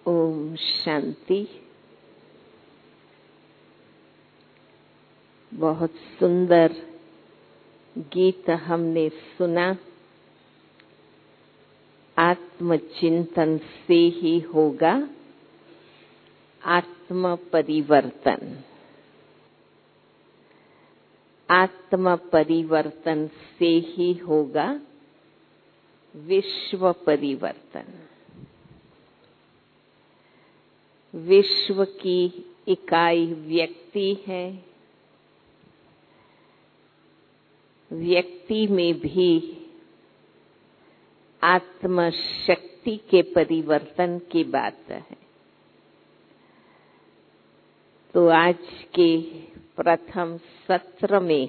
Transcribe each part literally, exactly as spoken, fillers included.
ओम शांति। बहुत सुंदर गीत हमने सुना। आत्मचिंतन से ही होगा आत्म परिवर्तन। आत्म परिवर्तन से ही होगा विश्व परिवर्तन। विश्व की इकाई व्यक्ति है। व्यक्ति में भी आत्म शक्ति के परिवर्तन की बात है। तो आज के प्रथम सत्र में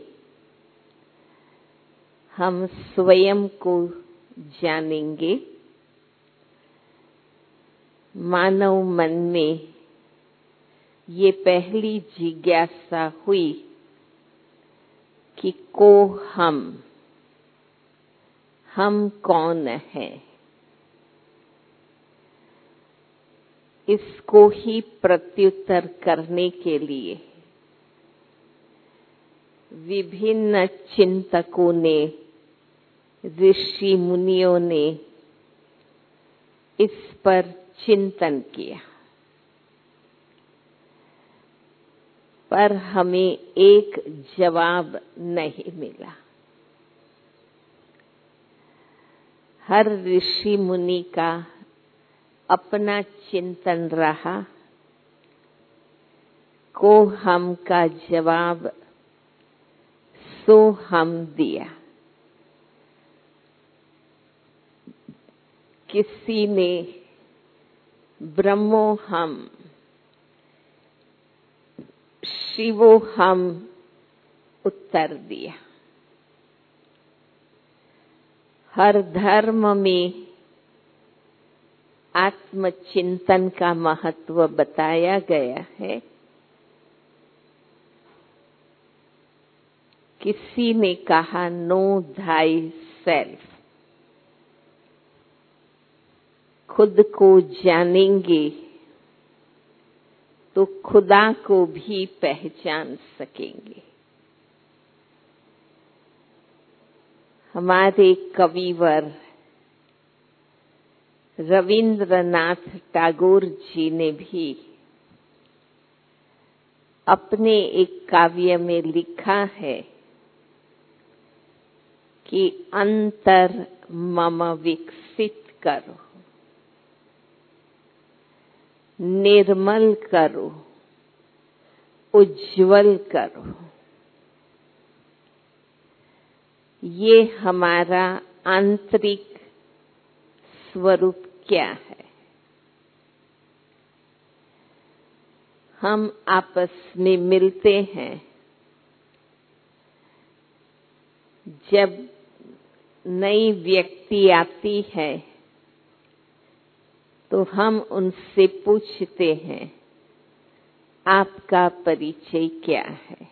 हम स्वयं को जानेंगे। मानव मन में ये पहली जिज्ञासा हुई कि को हम हम कौन है। इसको ही प्रत्युत्तर करने के लिए विभिन्न चिंतकों ने, ऋषि मुनियों ने इस पर चिंतन किया, पर हमें एक जवाब नहीं मिला। हर ऋषि मुनि का अपना चिंतन रहा। को हम का जवाब सो हम दिया। किसी ने ब्रह्मो हम, शिवो हम उत्तर दिया। हर धर्म में आत्मचिंतन का महत्व बताया गया है। किसी ने कहा नो थाई सेल्फ। खुद को जानेंगे तो खुदा को भी पहचान सकेंगे। हमारे कविवर रविंद्रनाथ टैगोर जी ने भी अपने एक काव्य में लिखा है कि अंतर मम विकसित करो, निर्मल करो, उज्जवल करो। ये हमारा आंतरिक स्वरूप क्या है। हम आपस में मिलते हैं। जब नई व्यक्ति आती है तो हम उनसे पूछते हैं आपका परिचय क्या है।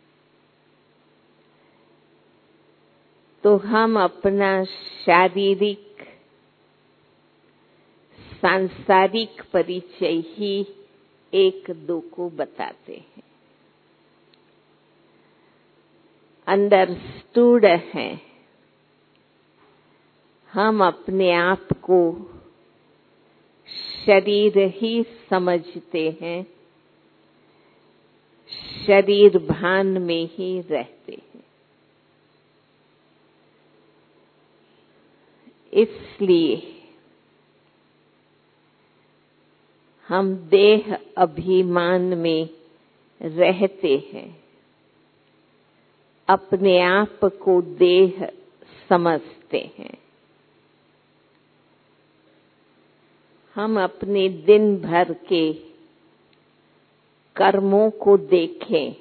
तो हम अपना शारीरिक सांसारिक परिचय ही एक दो को बताते हैं। अंडरस्टूड है। हम अपने आप को शरीर ही समझते हैं, शरीर भान में ही रहते हैं। इसलिए हम देह अभिमान में रहते हैं। अपने आप को देह समझते हैं। हम अपने दिन भर के कर्मों को देखें।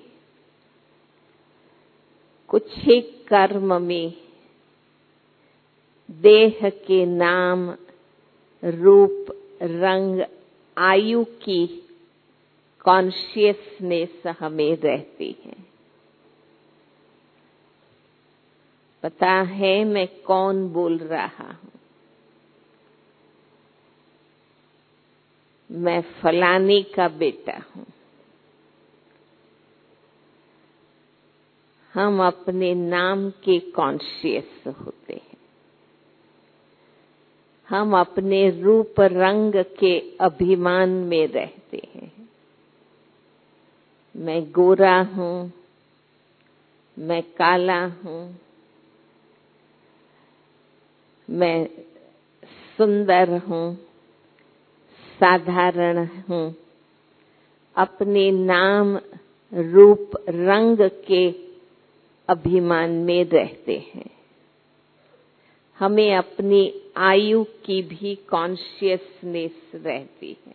कुछ एक कर्म में देह के नाम, रूप, रंग, आयु की कॉन्शियसनेस हमें रहती है। पता है मैं कौन बोल रहा हूँ। मैं फलाने का बेटा हूँ। हम अपने नाम के कॉन्शियस होते हैं। हम अपने रूप रंग के अभिमान में रहते हैं। मैं गोरा हूँ, मैं काला हूँ, मैं सुंदर हूँ, साधारण हूँ। अपने नाम रूप रंग के अभिमान में रहते हैं। हमें अपनी आयु की भी कॉन्शियसनेस रहती है।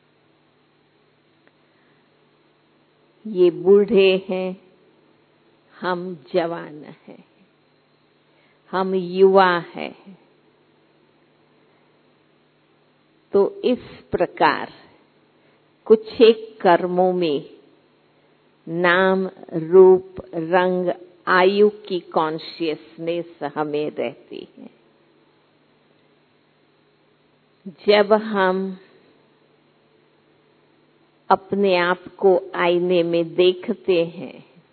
ये बूढ़े हैं, हम जवान हैं, हम युवा हैं। तो इस प्रकार कुछ एक कर्मों में नाम रूप रंग आयु की कॉन्शियसनेस हमें रहती है। जब हम अपने आप को आईने में देखते हैं,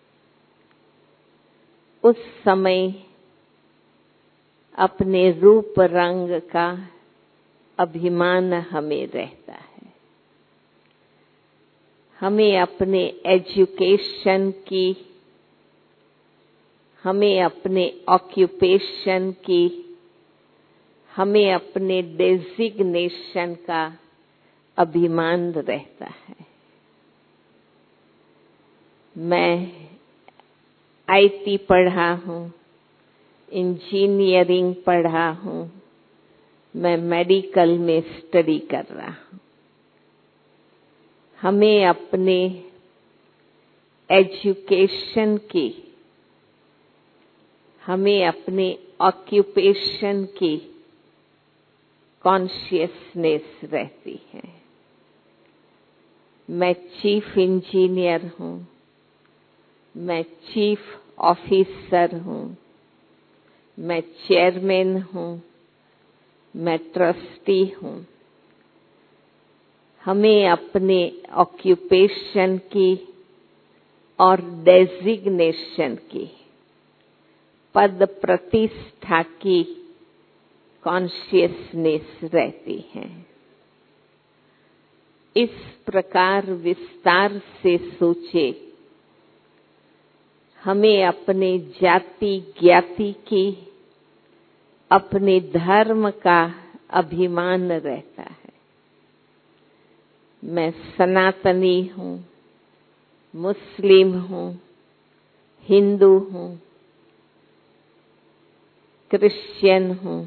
उस समय अपने रूप रंग का अभिमान हमें रहता है। हमें अपने एजुकेशन की, हमें अपने ऑक्यूपेशन की, हमें अपने डेजिग्नेशन का अभिमान रहता है। मैं आईटी पढ़ा हूँ, इंजीनियरिंग पढ़ा हूँ, मैं मेडिकल में स्टडी कर रहा हूँ। हमें अपने एजुकेशन की, हमें अपने ऑक्यूपेशन की कॉन्शियसनेस रहती है। मैं चीफ इंजीनियर हूँ, मैं चीफ ऑफिसर हूँ, मैं चेयरमैन हूँ, मैं ट्रस्टी हूँ। हमें अपने ऑक्यूपेशन की और डेजिग्नेशन की, पद प्रतिष्ठा की कॉन्शियसनेस रहती है। इस प्रकार विस्तार से सोचे, हमें अपने जाति ज्ञाति की, अपने धर्म का अभिमान रहता है। मैं सनातनी हूँ, मुस्लिम हूँ, हिंदू हूँ, क्रिश्चियन हूँ।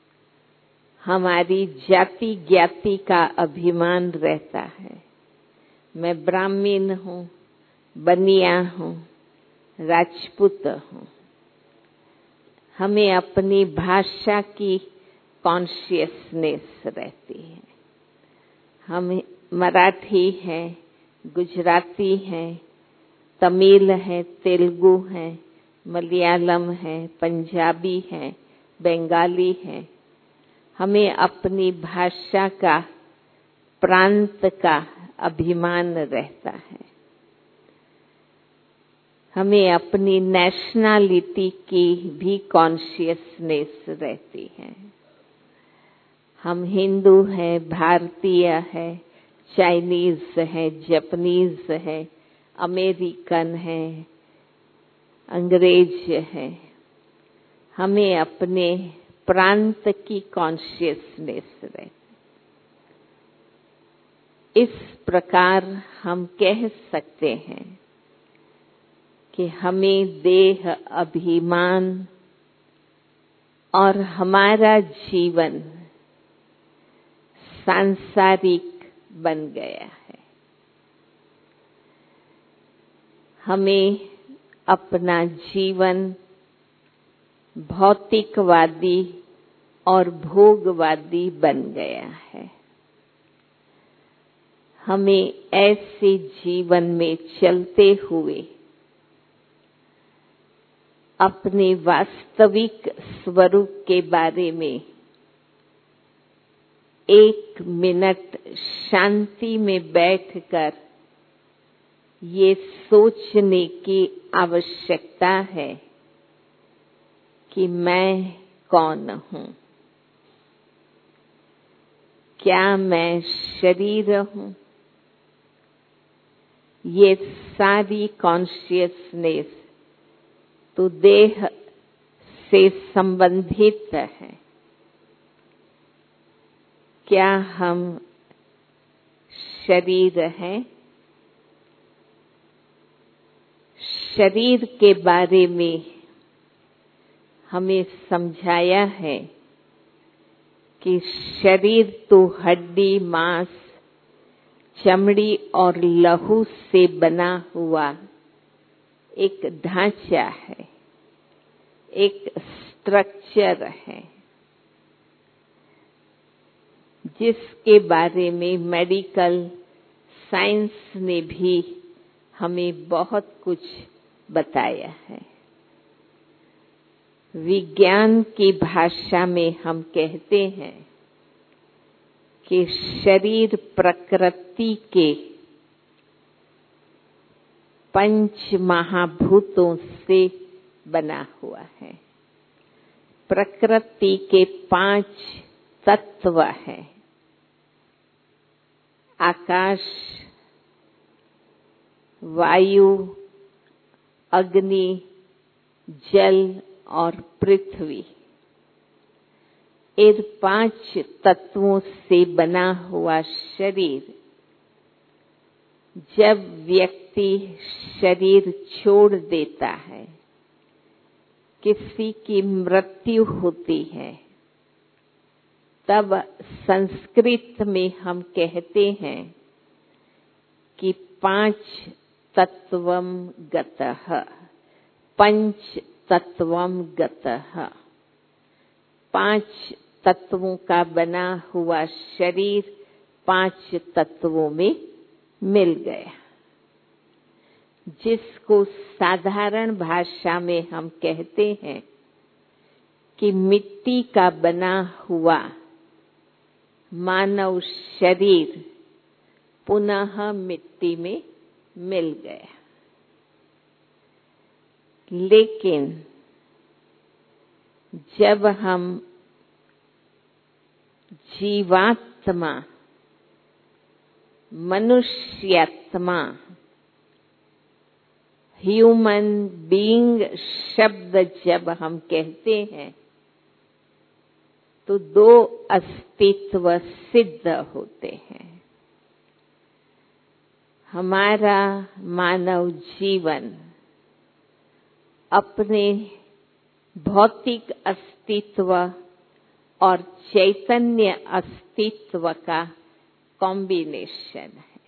हमारी जाति ज्ञाति का अभिमान रहता है। मैं ब्राह्मण हूँ, बनिया हूँ, राजपूत हूँ। हमें अपनी भाषा की कॉन्शियसनेस रहती है। हम मराठी है, गुजराती है, तमिल है, तेलुगु है, मलयालम है, पंजाबी है, बंगाली है। हमें अपनी भाषा का, प्रांत का अभिमान रहता है। हमें अपनी नेशनलिटी की भी कॉन्शियसनेस रहती है। हम हिंदू हैं, भारतीय है, चाइनीज है, जापानीज है, अमेरिकन है, अंग्रेज है। हमें अपने प्रांत की कॉन्शियसनेस रहती। इस प्रकार हम कह सकते हैं कि हमें देह अभिमान और हमारा जीवन सांसारिक बन गया है। हमें अपना जीवन भौतिकवादी और भोगवादी बन गया है। हमें ऐसे जीवन में चलते हुए अपने वास्तविक स्वरूप के बारे में एक मिनट शांति में बैठकर ये सोचने की आवश्यकता है कि मैं कौन हूँ? क्या मैं शरीर हूँ? ये सारी कॉन्शियसनेस तो देह से संबंधित है। क्या हम शरीर हैं? शरीर के बारे में हमें समझाया है कि शरीर तो हड्डी, मांस, चमड़ी और लहू से बना हुआ एक ढांचा है, एक स्ट्रक्चर है, जिसके बारे में मेडिकल साइंस ने भी हमें बहुत कुछ बताया है। विज्ञान की भाषा में हम कहते हैं कि शरीर प्रकृति के पंच महाभूतों से बना हुआ है। प्रकृति के पांच तत्व हैं। आकाश, वायु, अग्नि, जल और पृथ्वी। इन पांच तत्वों से बना हुआ शरीर, जब व्यक्ति शरीर छोड़ देता है, किसी की मृत्यु होती है, तब संस्कृत में हम कहते हैं कि पांच तत्वम गतः, पंच तत्वम गतः। पांच तत्वों का बना हुआ शरीर पांच तत्वों में मिल गया, जिसको साधारण भाषा में हम कहते हैं कि मिट्टी का बना हुआ मानव शरीर पुनः मिट्टी में मिल गया। लेकिन जब हम जीवात्मा, मनुष्यात्मा, ह्यूमन बीइंग शब्द जब हम कहते हैं, तो दो अस्तित्व सिद्ध होते हैं। हमारा मानव जीवन अपने भौतिक अस्तित्व और चैतन्य अस्तित्व का कॉम्बिनेशन है।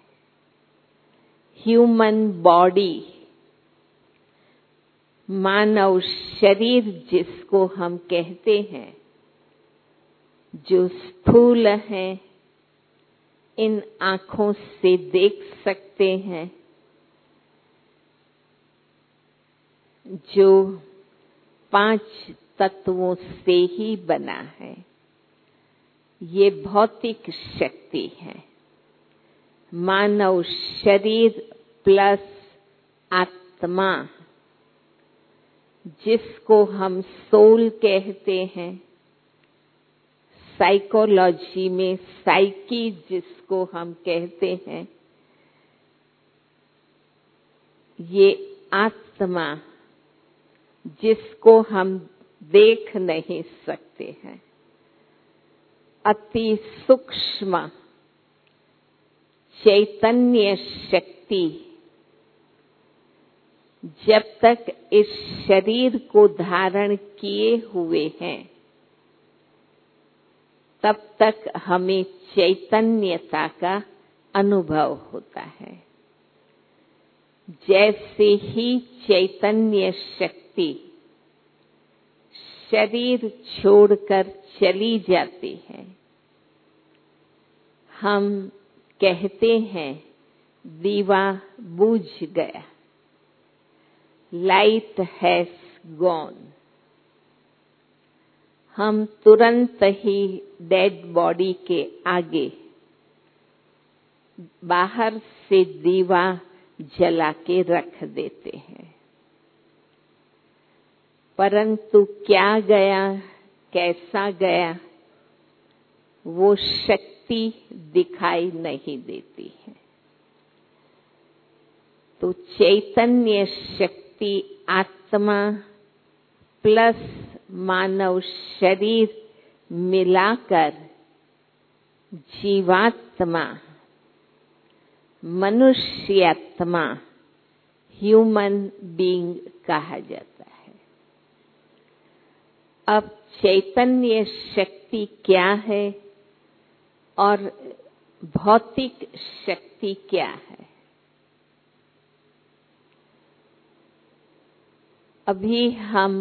ह्यूमन बॉडी, मानव शरीर जिसको हम कहते हैं, जो स्थूल है, इन आँखों से देख सकते हैं, जो पांच तत्वों से ही बना है, ये भौतिक शक्ति है। मानव शरीर प्लस आत्मा, जिसको हम सोल कहते हैं, साइकोलॉजी में साइकी जिसको हम कहते हैं, ये आत्मा जिसको हम देख नहीं सकते हैं, अति सूक्ष्म चैतन्य शक्ति जब तक इस शरीर को धारण किए हुए हैं, तब तक हमें चैतन्यता का अनुभव होता है। जैसे ही चैतन्य शक्ति शरीर छोड़कर चली जाती है, हम कहते हैं दीवा बुझ गया, लाइट हैज गॉन। हम तुरंत ही डेड बॉडी के आगे बाहर से दीवा जला के रख देते हैं, परंतु क्या गया, कैसा गया, वो शक्ति दिखाई नहीं देती है। तो चैतन्य शक्ति आत्मा प्लस मानव शरीर मिलाकर जीवात्मा, मनुष्यात्मा, ह्यूमन बीइंग कहा जाता है। अब चैतन्य शक्ति क्या है और भौतिक शक्ति क्या है? अभी हम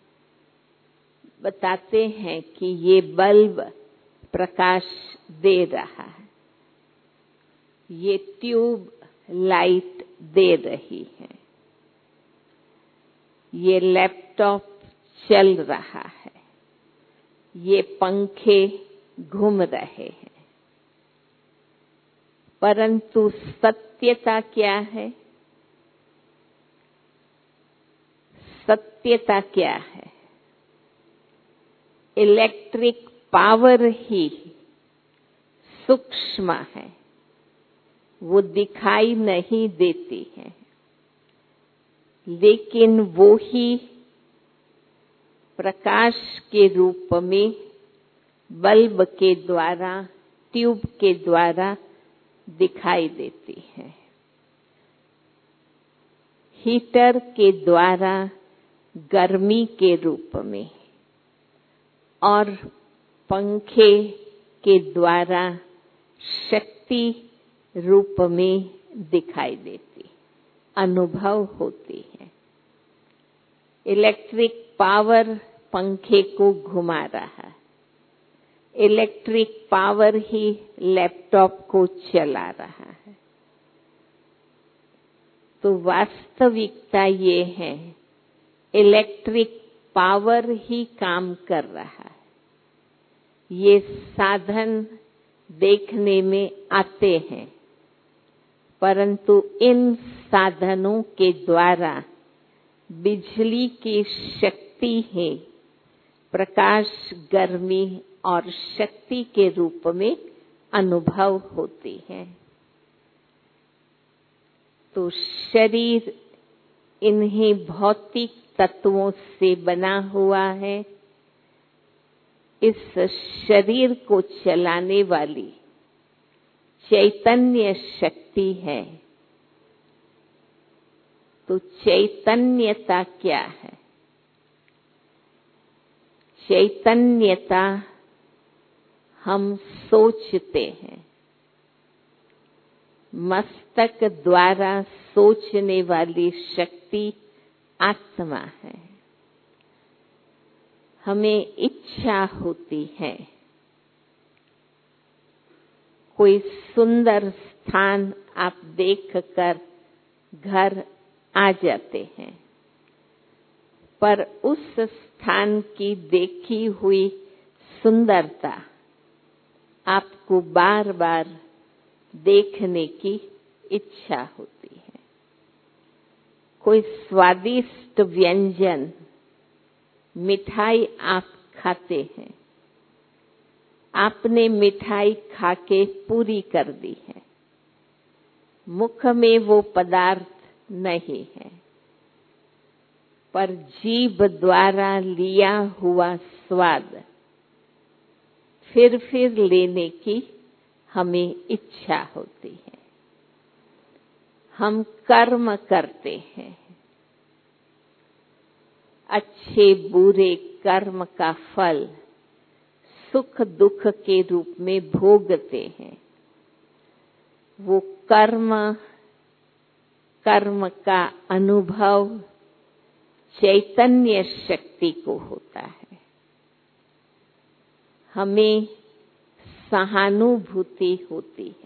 बताते हैं कि ये बल्ब प्रकाश दे रहा है, ये ट्यूब लाइट दे रही है, ये लैपटॉप चल रहा है, ये पंखे घूम रहे हैं, परंतु सत्यता क्या है? सत्यता क्या है? इलेक्ट्रिक पावर ही सूक्ष्म है, वो दिखाई नहीं देती है, लेकिन वो ही प्रकाश के रूप में बल्ब के द्वारा, ट्यूब के द्वारा दिखाई देती है। हीटर के द्वारा गर्मी के रूप में और पंखे के द्वारा शक्ति रूप में दिखाई देती, अनुभव होती है। इलेक्ट्रिक पावर पंखे को घुमा रहा है, इलेक्ट्रिक पावर ही लैपटॉप को चला रहा है। तो वास्तविकता ये है, इलेक्ट्रिक पावर ही काम कर रहा है। ये साधन देखने में आते हैं, परंतु इन साधनों के द्वारा बिजली की शक्ति है, प्रकाश, गर्मी और शक्ति के रूप में अनुभव होती है। तो शरीर इन्हीं भौतिक तत्वों से बना हुआ है। इस शरीर को चलाने वाली चैतन्य शक्ति है। तो चैतन्यता क्या है? चैतन्यता हम सोचते हैं, मस्तक द्वारा सोचने वाली शक्ति आत्मा है। हमें इच्छा होती है, कोई सुंदर स्थान आप देखकर घर आ जाते हैं, पर उस स्थान की देखी हुई सुंदरता आपको बार बार देखने की इच्छा होती है। कोई स्वादिष्ट व्यंजन, मिठाई आप खाते हैं, आपने मिठाई खाके पूरी कर दी है, मुख में वो पदार्थ नहीं है, पर जीभ द्वारा लिया हुआ स्वाद फिर फिर लेने की हमें इच्छा होती है। हम कर्म करते हैं, अच्छे बुरे कर्म का फल सुख दुख के रूप में भोगते हैं। वो कर्म कर्म का अनुभव चैतन्य शक्ति को होता है। हमें सहानुभूति होती है,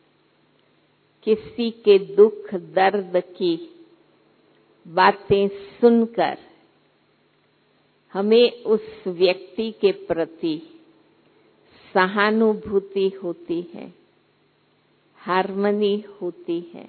किसी के दुख दर्द की बातें सुनकर हमें उस व्यक्ति के प्रति सहानुभूति होती है, हार्मनी होती है,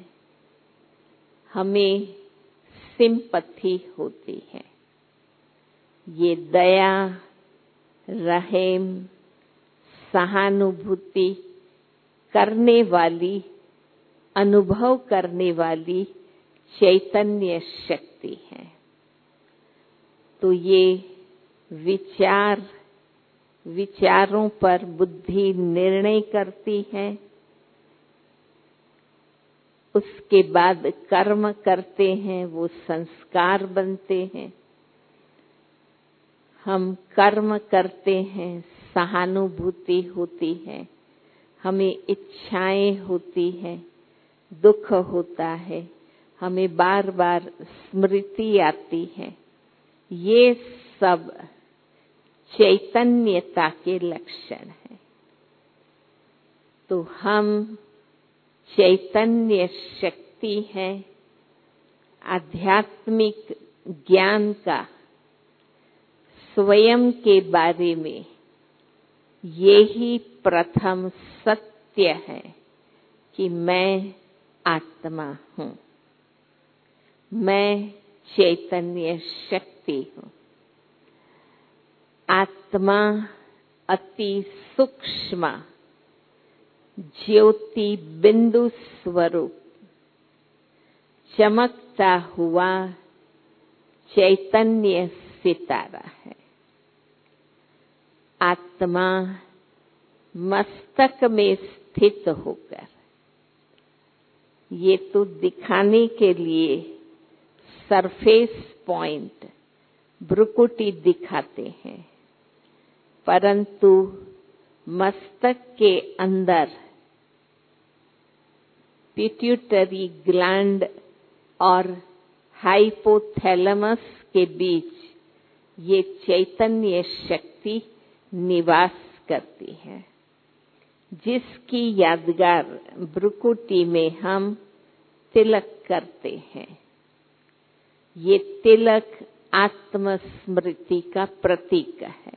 हमें सिंपैथी होती है। ये दया, रहम, सहानुभूति करने वाली, अनुभव करने वाली चैतन्य शक्ति है। तो ये विचार, विचारों पर बुद्धि निर्णय करती है, उसके बाद कर्म करते हैं, वो संस्कार बनते हैं। हम कर्म करते हैं, सहानुभूति होती है, हमें इच्छाएं होती हैं, दुख होता है, हमें बार बार स्मृति आती है। ये सब चैतन्यता के लक्षण हैं। तो हम चैतन्य शक्ति है, आध्यात्मिक ज्ञान का स्वयं के बारे में यही प्रथम सत्य है कि मैं आत्मा हूँ, मैं चैतन्य शक्ति हूँ। आत्मा अति सूक्ष्म ज्योति बिंदु स्वरूप चमकता हुआ चैतन्य सितारा है। आत्मा मस्तक में स्थित होकर, ये तो दिखाने के लिए सरफेस पॉइंट भ्रुकुटी दिखाते हैं, परंतु मस्तक के अंदर पिट्यूटरी ग्लैंड और हाइपोथैलेमस के बीच ये चैतन्य शक्ति निवास करती है, जिसकी यादगार भ्रुकुटी में हम तिलक करते हैं। ये तिलक आत्मस्मृति का प्रतीक है।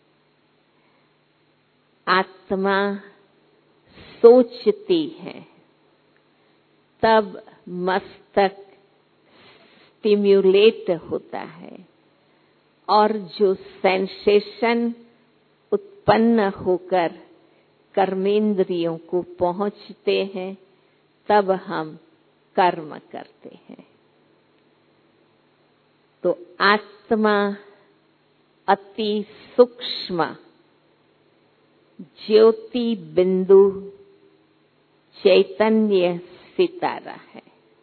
आत्मा सोचती है, तब मस्तक स्टिम्युलेट होता है और जो सेंसेशन उत्पन्न होकर कर्मेंद्रियों को पहुंचते हैं, तब हम कर्म करते हैं। तो आत्मा अति सूक्ष्म ज्योति बिंदु चैतन्य सितारा है।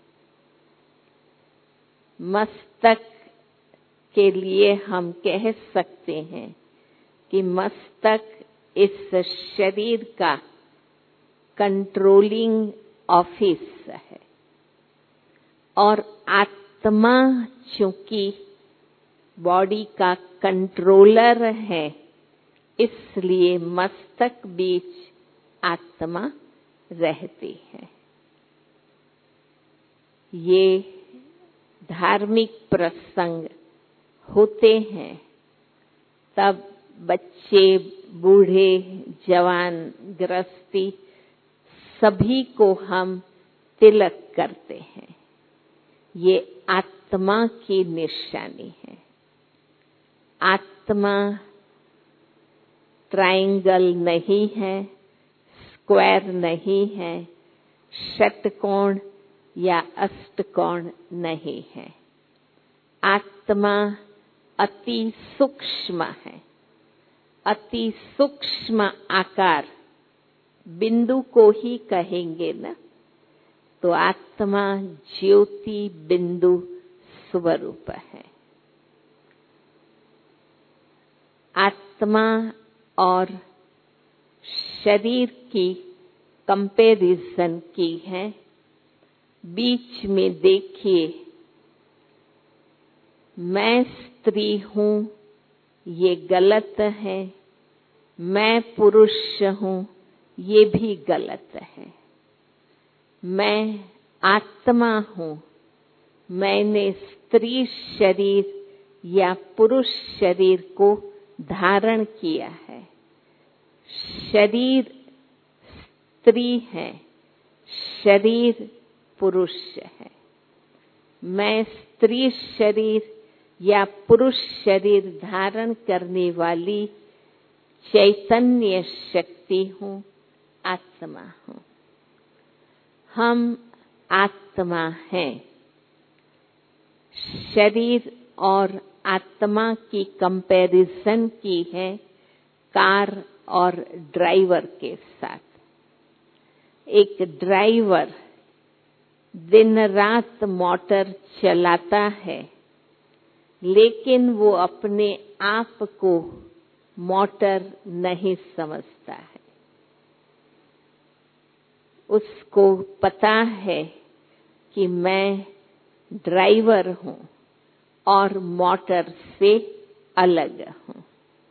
मस्तक के लिए हम कह सकते हैं कि मस्तक इस शरीर का कंट्रोलिंग ऑफिस है और आत्मा चूंकि बॉडी का कंट्रोलर है, इसलिए मस्तक बीच आत्मा रहती है। ये धार्मिक प्रसंग होते हैं, तब बच्चे, बूढ़े, जवान, गृहस्थी सभी को हम तिलक करते हैं। ये आत्मा की निशानी है। आत्मा ट्रायंगल नहीं है, स्क्वायर नहीं है, षटकोण या अष्टकोण नहीं है। आत्मा अति सूक्ष्म है। अति सूक्ष्म आकार बिंदु को ही कहेंगे ना, तो आत्मा ज्योति बिंदु स्वरूप है। आत्मा और शरीर की कंपैरिजन की है। बीच में देखिए, मैं स्त्री हूँ ये गलत है, मैं पुरुष हूँ ये भी गलत है। मैं आत्मा हूँ, मैंने स्त्री शरीर या पुरुष शरीर को धारण किया है। शरीर स्त्री है, शरीर पुरुष है। मैं स्त्री शरीर या पुरुष शरीर धारण करने वाली चैतन्य शक्ति हूँ, आत्मा हूँ। हम आत्मा हैं। शरीर और आत्मा की कंपैरिजन की है कार और ड्राइवर के साथ। एक ड्राइवर दिन रात मोटर चलाता है, लेकिन वो अपने आप को मोटर नहीं समझता है। उसको पता है कि मैं ड्राइवर हूँ और मोटर से अलग हूँ।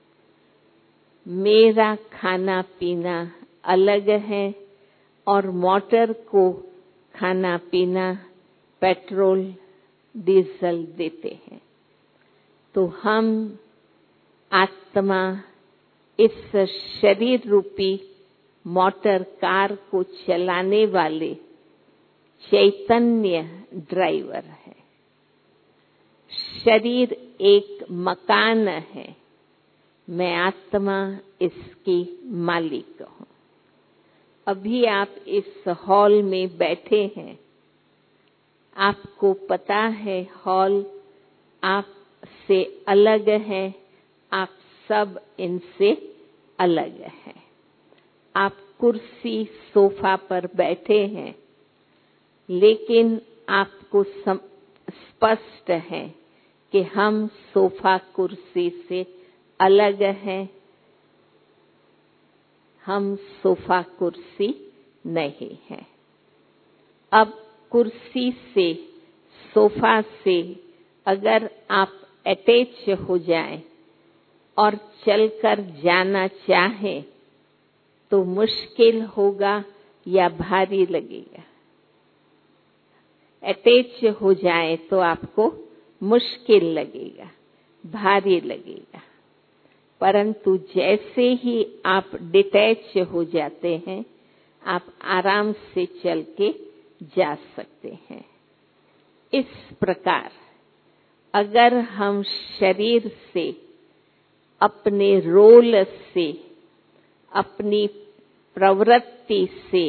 मेरा खाना पीना अलग है और मोटर को खाना पीना पेट्रोल डीजल देते हैं। तो हम आत्मा इस शरीर रूपी मोटर कार को चलाने वाले चैतन्य ड्राइवर है। शरीर एक मकान है, मैं आत्मा इसकी मालिक हूँ। अभी आप इस हॉल में बैठे हैं, आपको पता है हॉल आपसे अलग है, आप सब इनसे अलग हैं। आप कुर्सी सोफा पर बैठे हैं, लेकिन आपको स्पष्ट है कि हम सोफा कुर्सी से अलग हैं, हम सोफा कुर्सी नहीं है। अब कुर्सी से, सोफा से अगर आप अटैच हो जाएं और चलकर जाना चाहें तो मुश्किल होगा या भारी लगेगा। अटैच हो जाए तो आपको मुश्किल लगेगा, भारी लगेगा। परंतु जैसे ही आप डिटैच हो जाते हैं, आप आराम से चल के जा सकते हैं। इस प्रकार अगर हम शरीर से, अपने रोल से, अपनी प्रवृत्ति से,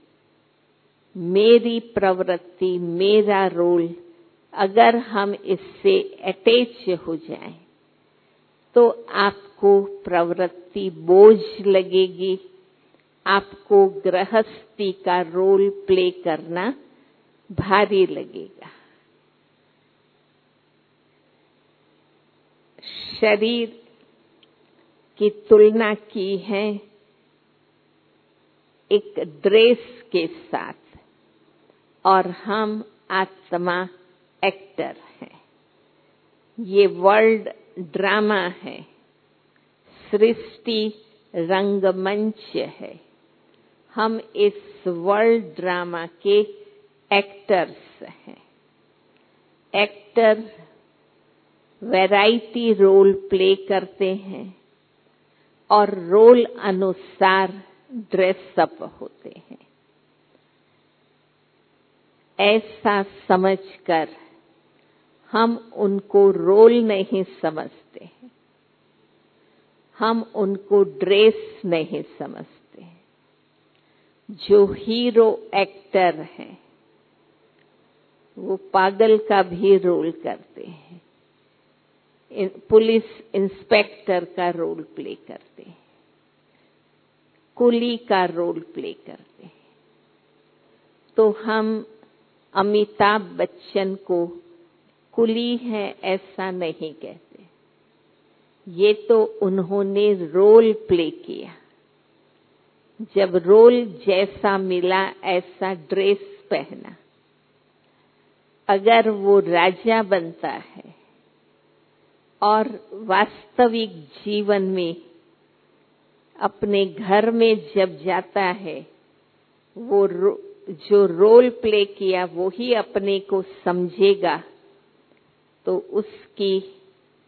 मेरी प्रवृत्ति, मेरा रोल, अगर हम इससे अटैच हो जाएं, तो आपको प्रवृत्ति बोझ लगेगी, आपको गृहस्थी का रोल प्ले करना भारी लगेगा। शरीर की तुलना की है एक ड्रेस के साथ, और हम आत्मा एक्टर हैं। ये वर्ल्ड ड्रामा है, सृष्टि रंगमंच है। हम इस वर्ल्ड ड्रामा के एक्टर्स हैं। एक्टर वैरायटी रोल प्ले करते हैं और रोल अनुसार ड्रेसअप होते हैं। ऐसा समझकर हम उनको रोल नहीं समझते, हम उनको ड्रेस नहीं समझते। जो हीरो एक्टर हैं वो पागल का भी रोल करते हैं, पुलिस इंस्पेक्टर का रोल प्ले करते हैं, कुली का रोल प्ले करते हैं। तो हम अमिताभ बच्चन को कुली है ऐसा नहीं कहते, ये तो उन्होंने रोल प्ले किया। जब रोल जैसा मिला ऐसा ड्रेस पहना। अगर वो राजा बनता है और वास्तविक जीवन में अपने घर में जब जाता है, वो रो, जो रोल प्ले किया वो ही अपने को समझेगा, तो उसकी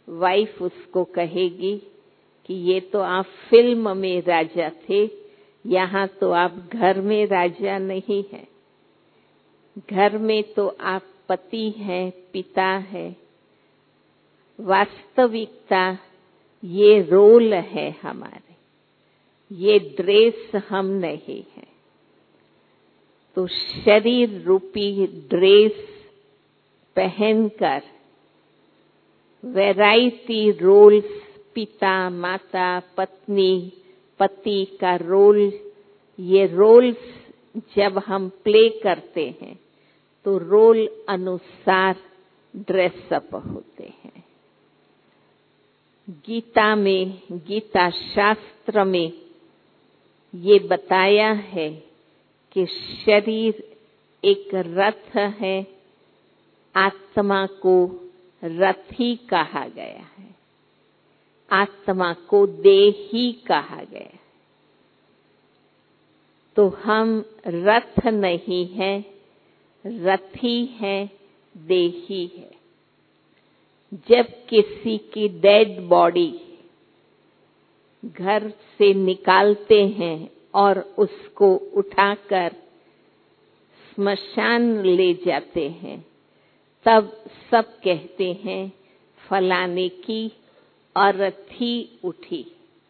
वाइफ उसको कहेगी कि ये तो आप फिल्म में राजा थे, यहाँ तो आप घर में राजा नहीं हैं। घर में तो आप पति हैं, पिता हैं। वास्तविकता ये रोल है हमारे, ये ड्रेस हम नहीं हैं। तो शरीर रूपी ड्रेस पहनकर वैरायटी रोल्स, पिता, माता, पत्नी, पति का रोल, ये रोल्स जब हम प्ले करते हैं तो रोल अनुसार ड्रेसअप होते हैं। गीता में, गीता शास्त्र में ये बताया है कि शरीर एक रथ है, आत्मा को रथी कहा गया है, आत्मा को देही कहा गया है। तो हम रथ नहीं है, रथी है, देही है। जब किसी की डेड बॉडी घर से निकालते हैं और उसको उठाकर स्मशान ले जाते हैं, तब सब कहते हैं फलाने की अरथी उठी।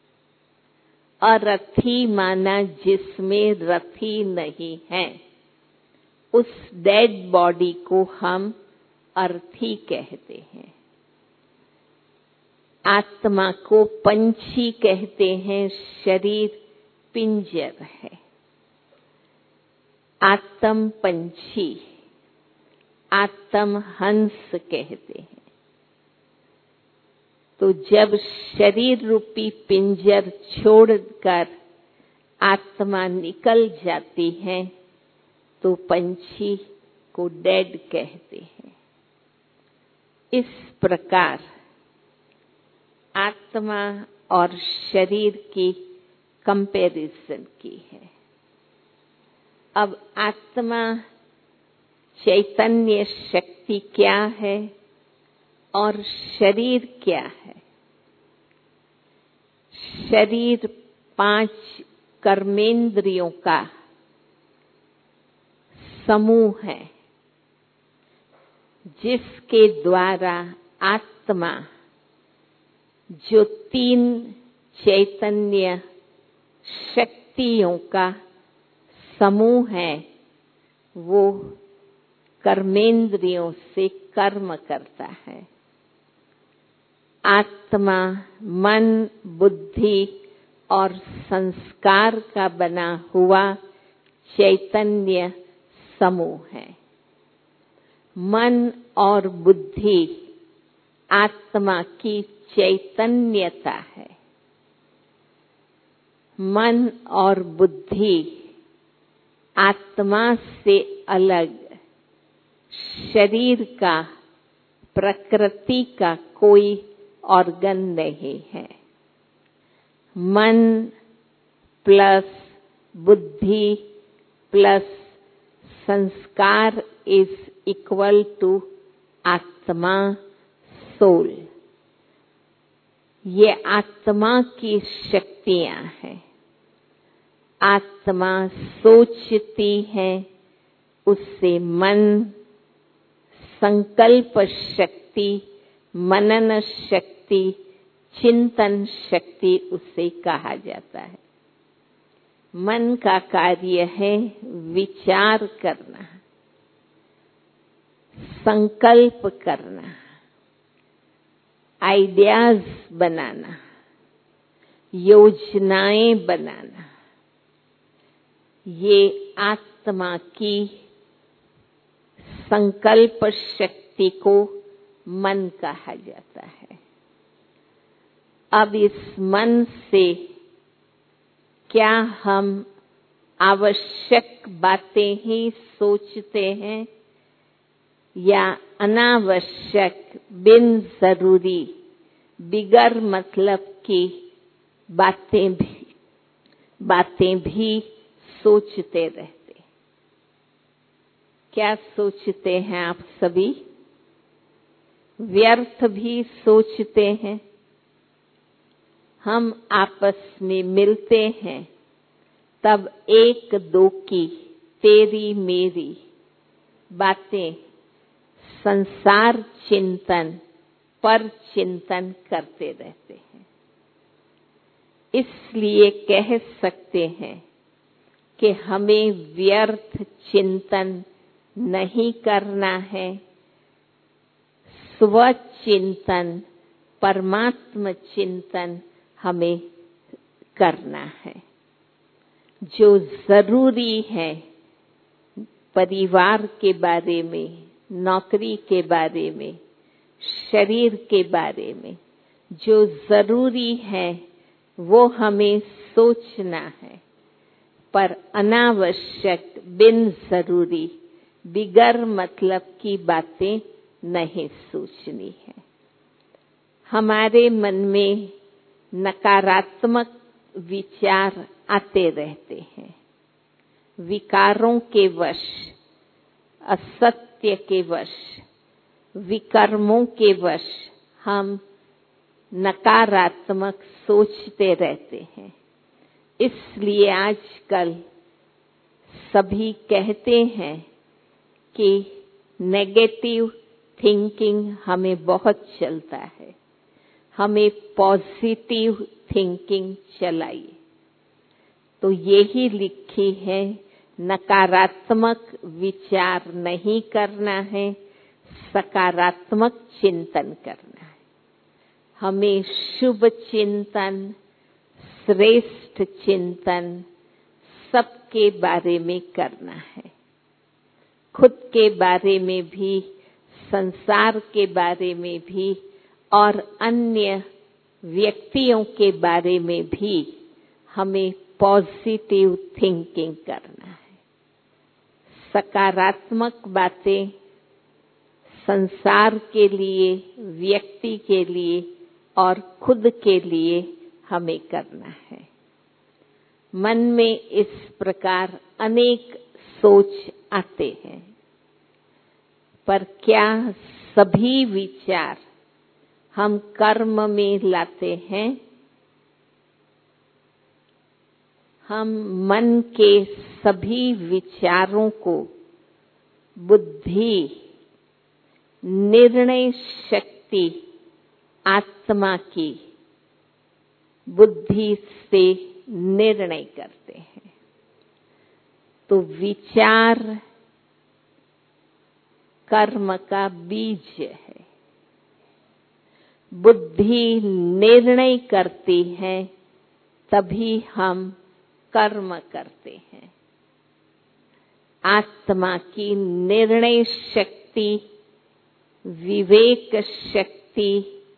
अरथी माना जिसमें रथी नहीं है, उस डेड बॉडी को हम अर्थी कहते हैं। आत्मा को पंछी कहते हैं, शरीर पिंजर है। आत्म पंछी, आत्म हंस कहते हैं। तो जब शरीर रूपी पिंजर छोड़कर आत्मा निकल जाती है तो पंछी को डेड कहते हैं। इस प्रकार आत्मा और शरीर की कंपैरिजन की है। अब आत्मा चैतन्य शक्ति क्या है और शरीर क्या है? शरीर पांच कर्मेंद्रियों का समूह है, जिसके द्वारा आत्मा जो तीन चैतन्य शक्तियों का समूह है, वो कर्मेंद्रियों से कर्म करता है। आत्मा मन, बुद्धि और संस्कार का बना हुआ चैतन्य समूह है। मन और बुद्धि आत्मा की चैतन्यता है। मन और बुद्धि आत्मा से अलग शरीर का, प्रकृति का कोई ऑर्गन नहीं है। मन प्लस बुद्धि प्लस संस्कार इज इक्वल टू आत्मा, सोल। ये आत्मा की शक्तियां हैं। आत्मा सोचती है, उससे मन, संकल्प शक्ति, मनन शक्ति, चिंतन शक्ति उसे कहा जाता है। मन का कार्य है विचार करना, संकल्प करना, आइडियाज बनाना, योजनाएं बनाना। ये आत्मा की संकल्प शक्ति को मन कहा जाता है। अब इस मन से क्या हम आवश्यक बातें ही सोचते हैं या अनावश्यक, बिन जरूरी, बिगर मतलब की बातें भी बातें भी सोचते रहते? क्या सोचते हैं आप सभी? व्यर्थ भी सोचते हैं। हम आपस में मिलते हैं तब एक दो की तेरी मेरी बातें संसार चिंतन पर चिंतन करते रहते हैं। इसलिए कह सकते हैं कि हमें व्यर्थ चिंतन नहीं करना है, स्वचिंतन परमात्म चिंतन हमें करना है। जो जरूरी है परिवार के बारे में, नौकरी के बारे में, शरीर के बारे में, जो जरूरी है वो हमें सोचना है, पर अनावश्यक बिन जरूरी बिगर मतलब की बातें नहीं सोचनी है। हमारे मन में नकारात्मक विचार आते रहते हैं। विकारों के वश, असत्य के वश, विकर्मों के वश हम नकारात्मक सोचते रहते हैं। इसलिए आजकल सभी कहते हैं कि नेगेटिव थिंकिंग हमें बहुत चलता है, हमें पॉजिटिव थिंकिंग चलाइए। तो यही लिखी है, नकारात्मक विचार नहीं करना है, सकारात्मक चिंतन करना है। हमें शुभ चिंतन, श्रेष्ठ चिंतन सबके बारे में करना है। खुद के बारे में भी, संसार के बारे में भी और अन्य व्यक्तियों के बारे में भी हमें पॉजिटिव थिंकिंग करना है। सकारात्मक बातें संसार के लिए, व्यक्ति के लिए और खुद के लिए हमें करना है। मन में इस प्रकार अनेक सोच आते हैं, पर क्या सभी विचार हम कर्म में लाते हैं? हम मन के सभी विचारों को बुद्धि, निर्णय शक्ति आत्मा की बुद्धि से निर्णय करते हैं। तो विचार कर्म का बीज है। बुद्धि निर्णय करती है, तभी हम कर्म करते हैं। आत्मा की निर्णय शक्ति, विवेक शक्ति,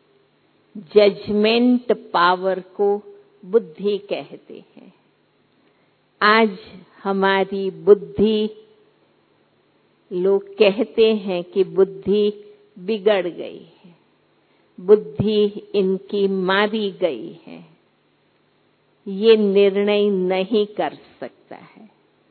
जजमेंट पावर को बुद्धि कहते हैं। आज हमारी बुद्धि, लोग कहते हैं कि बुद्धि बिगड़ गई है, बुद्धि इनकी मारी गई है, ये निर्णय नहीं कर सकता है।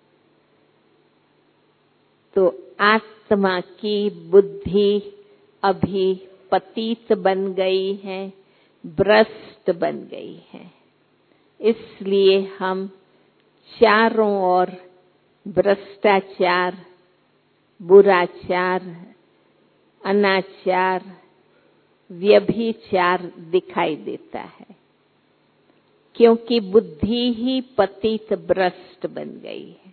तो आत्मा की बुद्धि अभी पतित बन गई है, भ्रष्ट बन गई है। इसलिए हम चारों ओर भ्रष्टाचार, बुराचार, अनाचार, व्यभिचार दिखाई देता है, क्योंकि बुद्धि ही पतित भ्रष्ट बन गई है।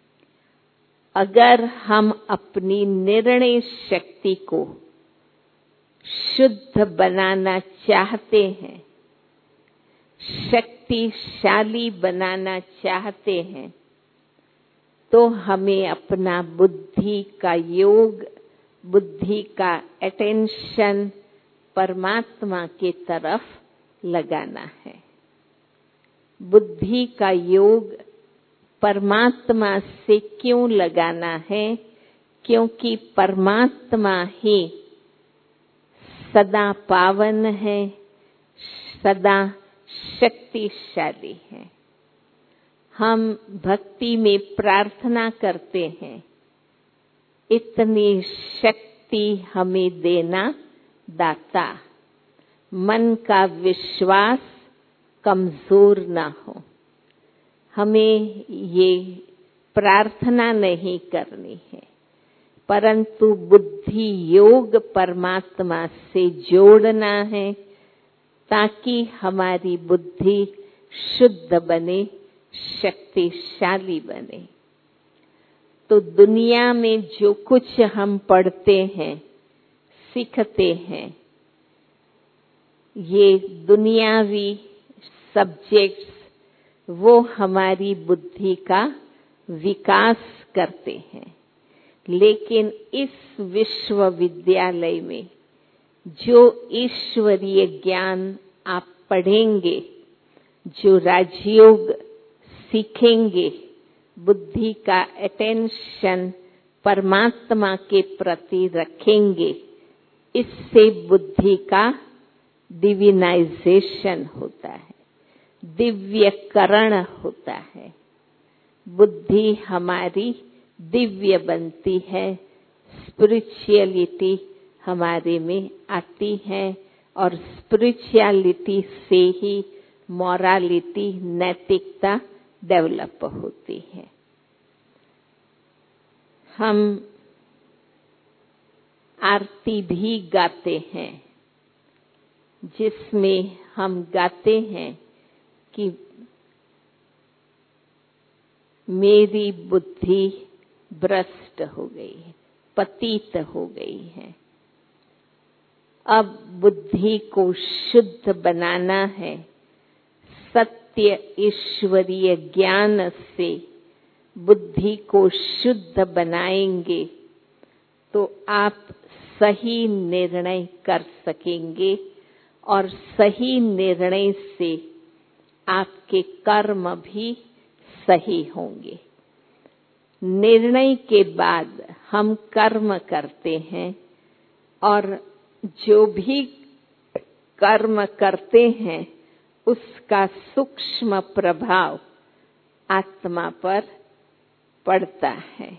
अगर हम अपनी निर्णय शक्ति को शुद्ध बनाना चाहते हैं, शक्तिशाली बनाना चाहते हैं, तो हमें अपना बुद्धि का योग, बुद्धि का अटेंशन परमात्मा की तरफ लगाना है। बुद्धि का योग परमात्मा से क्यों लगाना है? क्योंकि परमात्मा ही सदा पावन है, सदा शक्तिशाली है। हम भक्ति में प्रार्थना करते हैं, इतनी शक्ति हमें देना दाता, मन का विश्वास कमजोर ना हो। हमें ये प्रार्थना नहीं करनी है, परंतु बुद्धि योग परमात्मा से जोड़ना है ताकि हमारी बुद्धि शुद्ध बने, शक्तिशाली बने। तो दुनिया में जो कुछ हम पढ़ते हैं, सीखते हैं, ये दुनियावी सब्जेक्ट्स वो हमारी बुद्धि का विकास करते हैं। लेकिन इस विश्वविद्यालय में जो ईश्वरीय ज्ञान आप पढ़ेंगे, जो राजयोग सीखेंगे, बुद्धि का अटेंशन परमात्मा के प्रति रखेंगे, इससे बुद्धि का डिविनाइजेशन होता है, दिव्यकरण होता है। बुद्धि हमारी दिव्य बनती है, स्पिरिचुअलिटी हमारे में आती है और स्पिरिचुअलिटी से ही मॉरालिटी, नैतिकता डेवलप होती है। हम आरती भी गाते हैं, जिसमें हम गाते हैं कि मेरी बुद्धि भ्रष्ट हो गई है, पतित हो गई है। अब बुद्धि को शुद्ध बनाना है। सत्य ईश्वरीय ज्ञान से बुद्धि को शुद्ध बनाएंगे तो आप सही निर्णय कर सकेंगे और सही निर्णय से आपके कर्म भी सही होंगे। निर्णय के बाद हम कर्म करते हैं और जो भी कर्म करते हैं उसका सूक्ष्म प्रभाव आत्मा पर पड़ता है।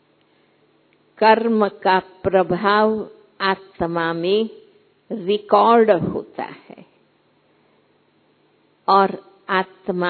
कर्म का प्रभाव आत्मा में रिकॉर्ड होता है और आत्मा,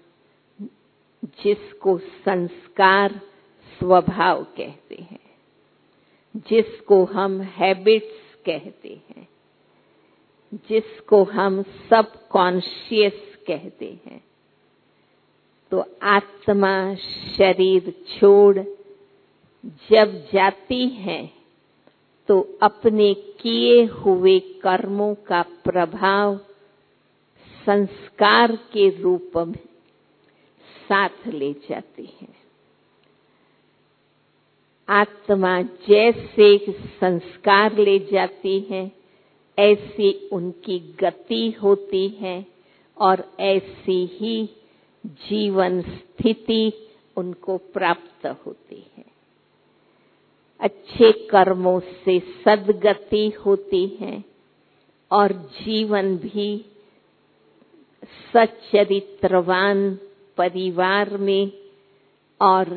जिसको संस्कार स्वभाव कहते हैं, जिसको हम हैबिट्स कहते हैं, जिसको हम सब कॉन्शियस कहते हैं, तो आत्मा शरीर छोड़ जब जाती है तो अपने किए हुए कर्मों का प्रभाव संस्कार के रूप में साथ ले जाती है। आत्मा जैसे संस्कार ले जाती है, ऐसी उनकी गति होती है और ऐसी ही जीवन स्थिति उनको प्राप्त होती है। अच्छे कर्मों से सद्गति होती है और जीवन भी सच्चरित्रवान परिवार में और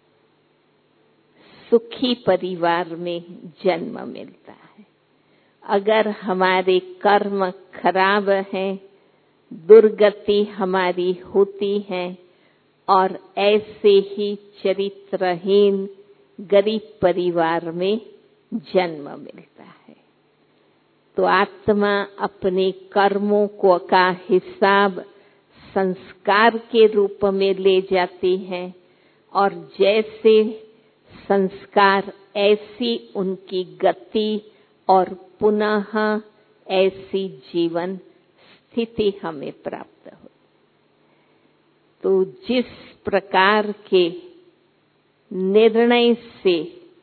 सुखी परिवार में जन्म मिलता है। अगर हमारे कर्म खराब हैं, दुर्गति हमारी होती है और ऐसे ही चरित्रहीन गरीब परिवार में जन्म मिलता है, तो आत्मा अपने कर्मों को का हिसाब संस्कार के रूप में ले जाती है और जैसे संस्कार ऐसी उनकी गति और पुनः ऐसी जीवन स्थिति हमें प्राप्त हो। तो जिस प्रकार के निर्णय से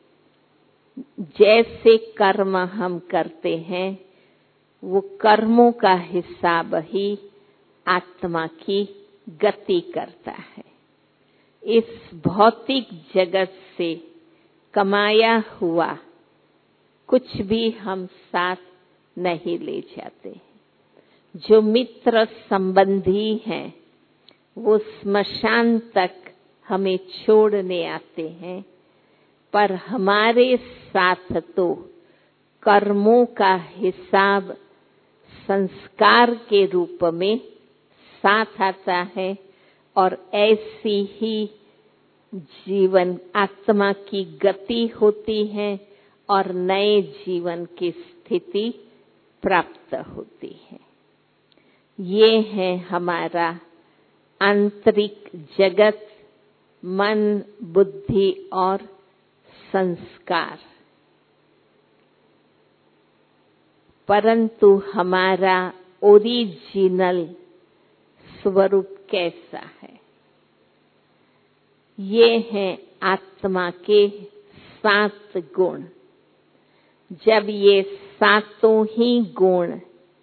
जैसे कर्म हम करते हैं, वो कर्मों का हिसाब ही आत्मा की गति करता है। इस भौतिक जगत से कमाया हुआ कुछ भी हम साथ नहीं ले जाते। जो मित्र संबंधी हैं वो स्मशान तक हमें छोड़ने आते हैं, पर हमारे साथ तो कर्मों का हिसाब संस्कार के रूप में साथ आता है और ऐसी ही जीवन आत्मा की गति होती है और नए जीवन की स्थिति प्राप्त होती है। ये है हमारा आंतरिक जगत, मन, बुद्धि और संस्कार। परंतु हमारा ओरिजिनल स्वरूप कैसा है? ये है आत्मा के सात गुण। जब ये सातों ही गुण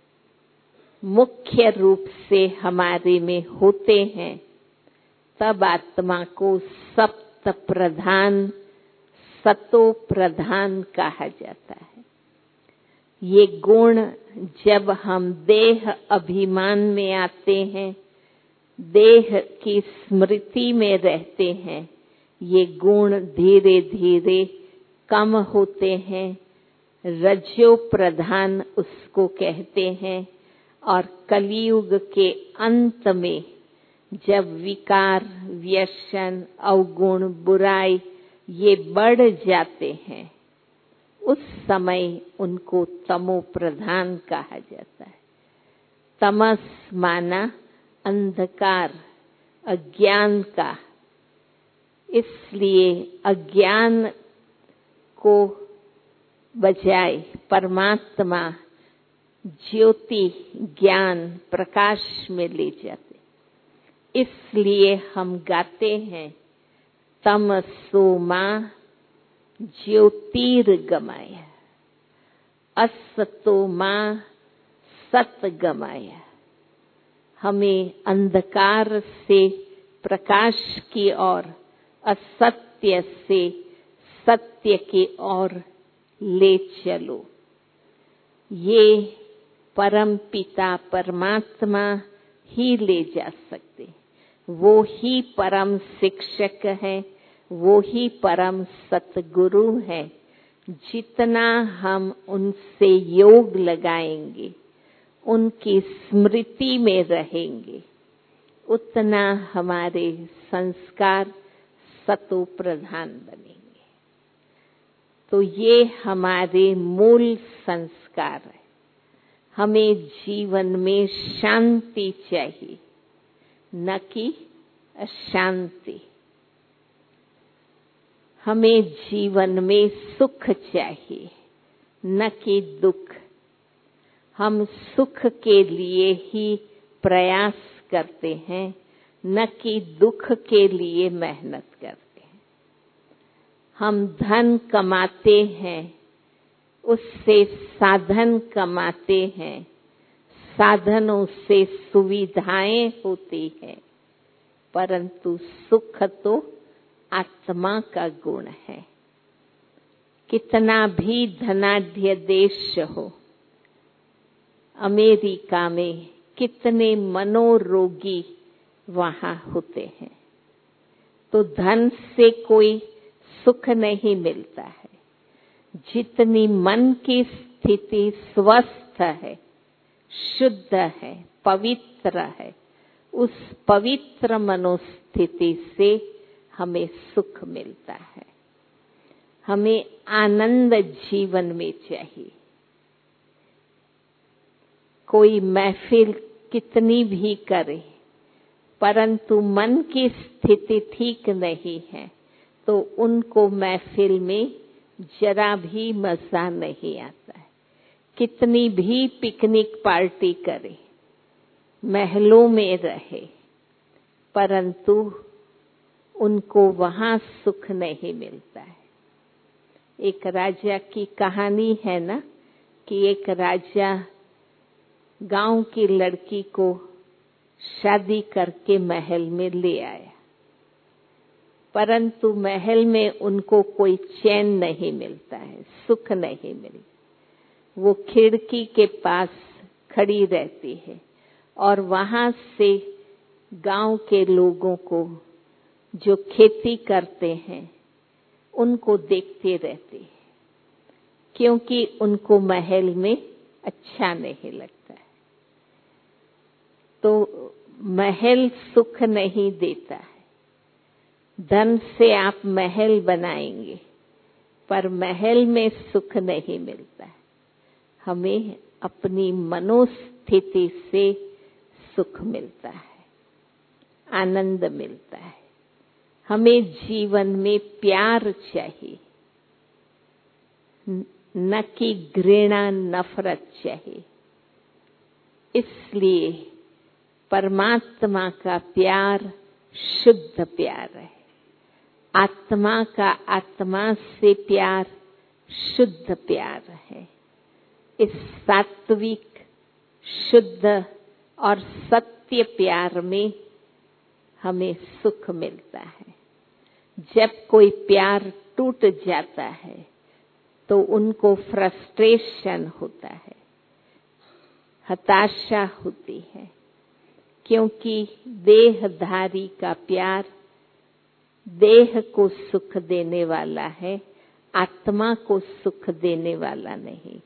मुख्य रूप से हमारे में होते हैं, तब आत्मा को सप्त प्रधान, सतो प्रधान कहा जाता है। ये गुण जब हम देह अभिमान में आते हैं, देह की स्मृति में रहते हैं, ये गुण धीरे धीरे कम होते हैं। रजो प्रधान उसको कहते हैं। और कलियुग के अंत में जब विकार, व्यसन, अवगुण, बुराई ये बढ़ जाते हैं, उस समय उनको तमो प्रधान कहा जाता है। तमस माना अंधकार, अज्ञान का। इसलिए अज्ञान को बजाय परमात्मा ज्योति, ज्ञान, प्रकाश में ले जाते। इसलिए हम गाते हैं तमसो मां ज्योतिर्गमय, असतो मां सतगमय। हमें अंधकार से प्रकाश की ओर, असत्य से सत्य की ओर ले चलो। ये परम पिता परमात्मा ही ले जा सकते। वो ही परम शिक्षक है, वो ही परम सतगुरु है। जितना हम उनसे योग लगाएंगे, उनकी स्मृति में रहेंगे, उतना हमारे संस्कार सतो प्रधान बनेंगे। तो ये हमारे मूल संस्कार है। हमें जीवन में शांति चाहिए, न कि अशांति। हमें जीवन में सुख चाहिए, न कि दुख। हम सुख के लिए ही प्रयास करते हैं, न कि दुख के लिए मेहनत करते हैं। हम धन कमाते हैं, उससे साधन कमाते हैं, साधनों से सुविधाएं होती हैं, परंतु सुख तो आत्मा का गुण है। कितना भी धनाढ्य देश हो, अमेरिका में कितने मनोरोगी वहां होते हैं, तो धन से कोई सुख नहीं मिलता है। जितनी मन की स्थिति स्वस्थ है, शुद्ध है, पवित्र है, उस पवित्र मनोस्थिति से हमें सुख मिलता है। हमें आनंद जीवन में चाहिए। कोई महफिल कितनी भी करे, परंतु मन की स्थिति ठीक नहीं है, तो उनको महफिल में जरा भी मजा नहीं आता है। कितनी भी पिकनिक पार्टी करे, महलों में रहे, परंतु उनको वहां सुख नहीं मिलता है। एक राजा की कहानी है ना, कि एक राजा गांव की लड़की को शादी करके महल में ले आया, परंतु महल में उनको कोई चैन नहीं मिलता है, सुख नहीं मिलता। वो खिड़की के पास खड़ी रहती है और वहां से गांव के लोगों को, जो खेती करते हैं, उनको देखते रहती है। क्योंकि उनको महल में अच्छा नहीं लगता है। तो महल सुख नहीं देता है। धन से आप महल बनाएंगे पर महल में सुख नहीं मिलता है। हमें अपनी मनोस्थिति से सुख मिलता है, आनंद मिलता है। हमें जीवन में प्यार चाहिए, न कि घृणा नफरत चाहिए। इसलिए परमात्मा का प्यार शुद्ध प्यार है। आत्मा का आत्मा से प्यार शुद्ध प्यार है। इस सात्विक, शुद्ध और सत्य प्यार में हमें सुख मिलता है। जब कोई प्यार टूट जाता है तो उनको फ्रस्ट्रेशन होता है, हताशा होती है, क्योंकि देहधारी का प्यार देह को सुख देने वाला है, आत्मा को सुख देने वाला नहीं।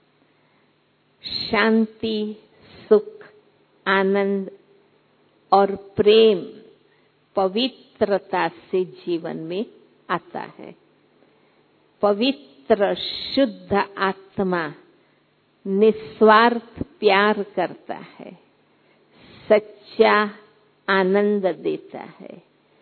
शांति, सुख, आनंद और प्रेम पवित्रता से जीवन में आता है। पवित्र शुद्ध आत्मा निस्वार्थ प्यार करता है, सच्चा आनंद देता है,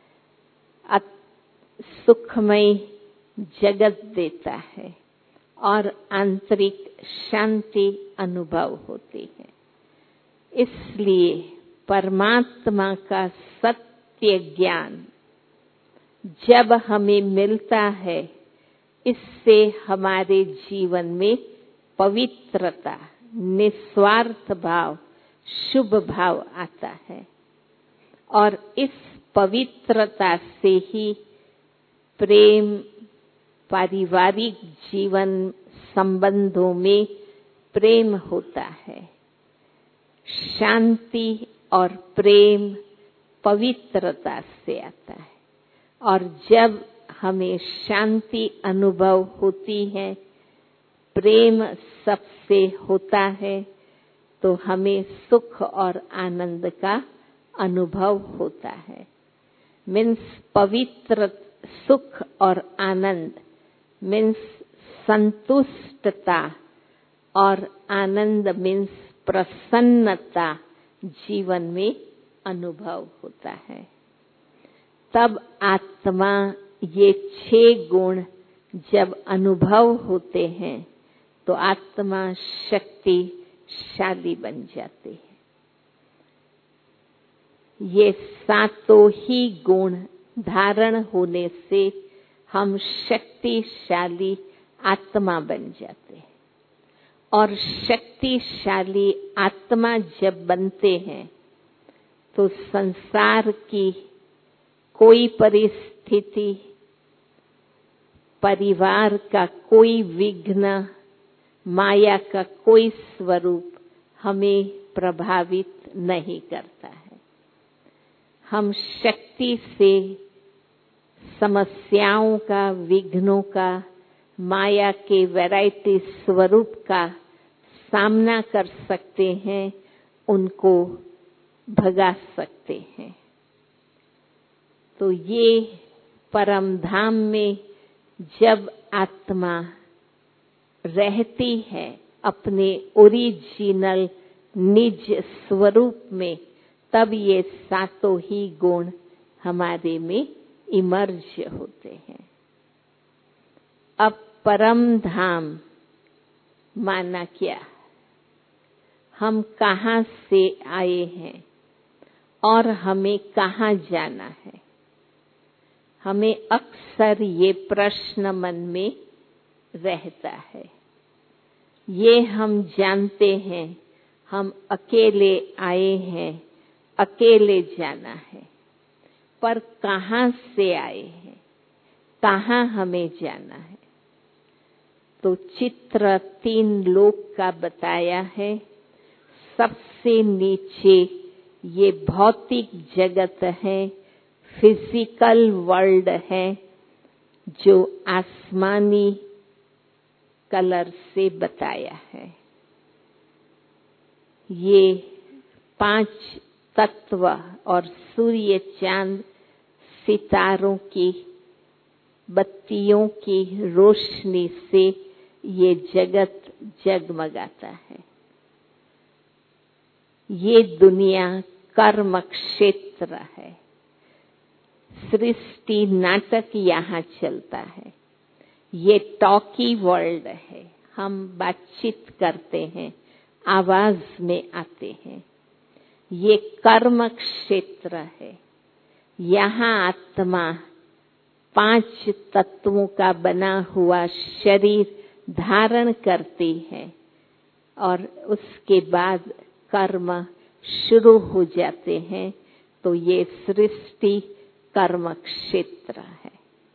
सुखमय जगत देता है और आंतरिक शांति अनुभव होती है। इसलिए परमात्मा का सत्य ज्ञान जब हमें मिलता है, इससे हमारे जीवन में पवित्रता, निस्वार्थ भाव, शुभ भाव आता है और इस पवित्रता से ही प्रेम, पारिवारिक जीवन संबंधों में प्रेम होता है। शांति और प्रेम पवित्रता से आता है और जब हमें शांति अनुभव होती है, प्रेम सबसे होता है, तो हमें सुख और आनंद का अनुभव होता है। मीन्स पवित्र सुख और आनंद मीन्स संतुष्टता और आनंद मीन्स प्रसन्नता जीवन में अनुभव होता है। तब आत्मा ये छह गुण जब अनुभव होते हैं तो आत्मा शक्तिशाली बन जाती है। ये सातों ही गुण धारण होने से हम शक्तिशाली आत्मा बन जाते हैं और शक्तिशाली आत्मा जब बनते हैं तो संसार की कोई परिस्थिति, परिवार का कोई विघ्न, माया का कोई स्वरूप हमें प्रभावित नहीं करता है। हम शक्ति से समस्याओं का, विघ्नों का, माया के वैरायटी स्वरूप का सामना कर सकते हैं, उनको भगा सकते हैं। तो ये परम धाम में जब आत्मा रहती है अपने ओरिजिनल निज स्वरूप में, तब ये सातों ही गुण हमारे में इमर्ज होते हैं। अब परम धाम माना क्या? हम कहाँ से आए हैं और हमें कहाँ जाना है? हमें अक्सर ये प्रश्न मन में रहता है। ये हम जानते हैं, हम अकेले आए हैं, अकेले जाना है, पर कहाँ से आए हैं, कहाँ हमें जाना है? तो चित्र तीन लोक का बताया है। सबसे नीचे ये भौतिक जगत है, फिजिकल वर्ल्ड है, जो आसमानी कलर से बताया है। ये पांच तत्व और सूर्य, चांद, सितारों की बत्तियों की रोशनी से ये जगत जगमगाता है। ये दुनिया कर्म क्षेत्र है। सृष्टि नाटक यहाँ चलता है। ये टॉकी वर्ल्ड है। हम बातचीत करते हैं, आवाज में आते हैं। ये कर्म क्षेत्र है। यहाँ आत्मा पांच तत्वों का बना हुआ शरीर धारण करती है और उसके बाद कर्म शुरू हो जाते हैं। तो ये सृष्टि कर्म क्षेत्र है।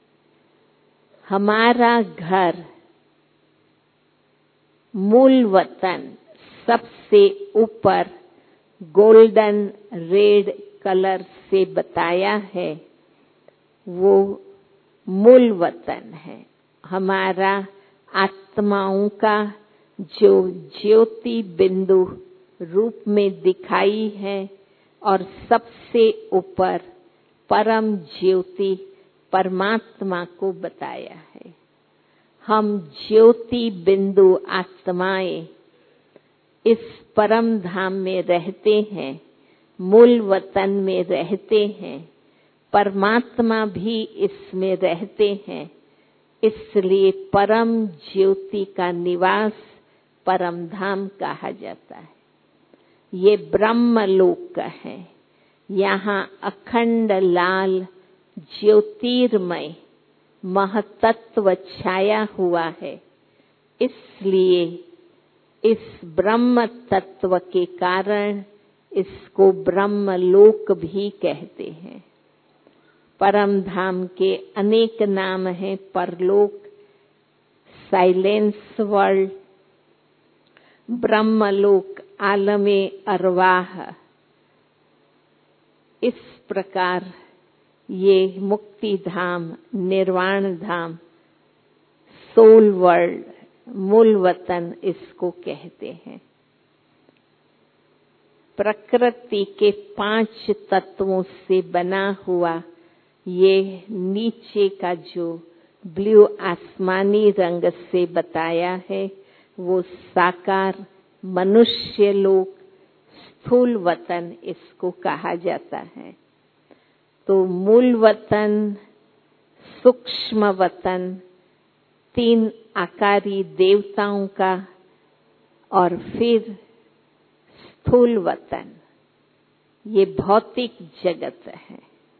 हमारा घर, मूल वतन, सबसे ऊपर गोल्डन रेड कलर से बताया है, वो मूल वतन है। हमारा आत्माओं का जो ज्योति बिंदु रूप में दिखाई है और सबसे ऊपर परम ज्योति परमात्मा को बताया है। हम ज्योति बिंदु आत्माएं इस परम धाम में रहते हैं, मूल वतन में रहते हैं। परमात्मा भी इसमें रहते हैं। इसलिए परम ज्योति का निवास परम धाम कहा जाता है। ये ब्रह्मलोक है। यहाँ अखंड लाल ज्योतिर्मय महतत्व छाया हुआ है। इसलिए इस ब्रह्म तत्व के कारण इसको ब्रह्मलोक भी कहते हैं। परम धाम के अनेक नाम हैं। परलोक, साइलेंस वर्ल्ड, ब्रह्मलोक, आलमे अरवाह। इस प्रकार ये मुक्ति धाम, निर्वाण धाम, सोल वर्ल्ड, मूल वतन इसको कहते हैं। प्रकृति के पांच तत्वों से बना हुआ ये नीचे का जो ब्लू आसमानी रंग से बताया है, वो साकार मनुष्य लोक, स्थूल वतन इसको कहा जाता है। तो मूल वतन, सूक्ष्म वतन, तीन आकारी देवताओं का, और फिर स्थूल वतन, ये भौतिक जगत है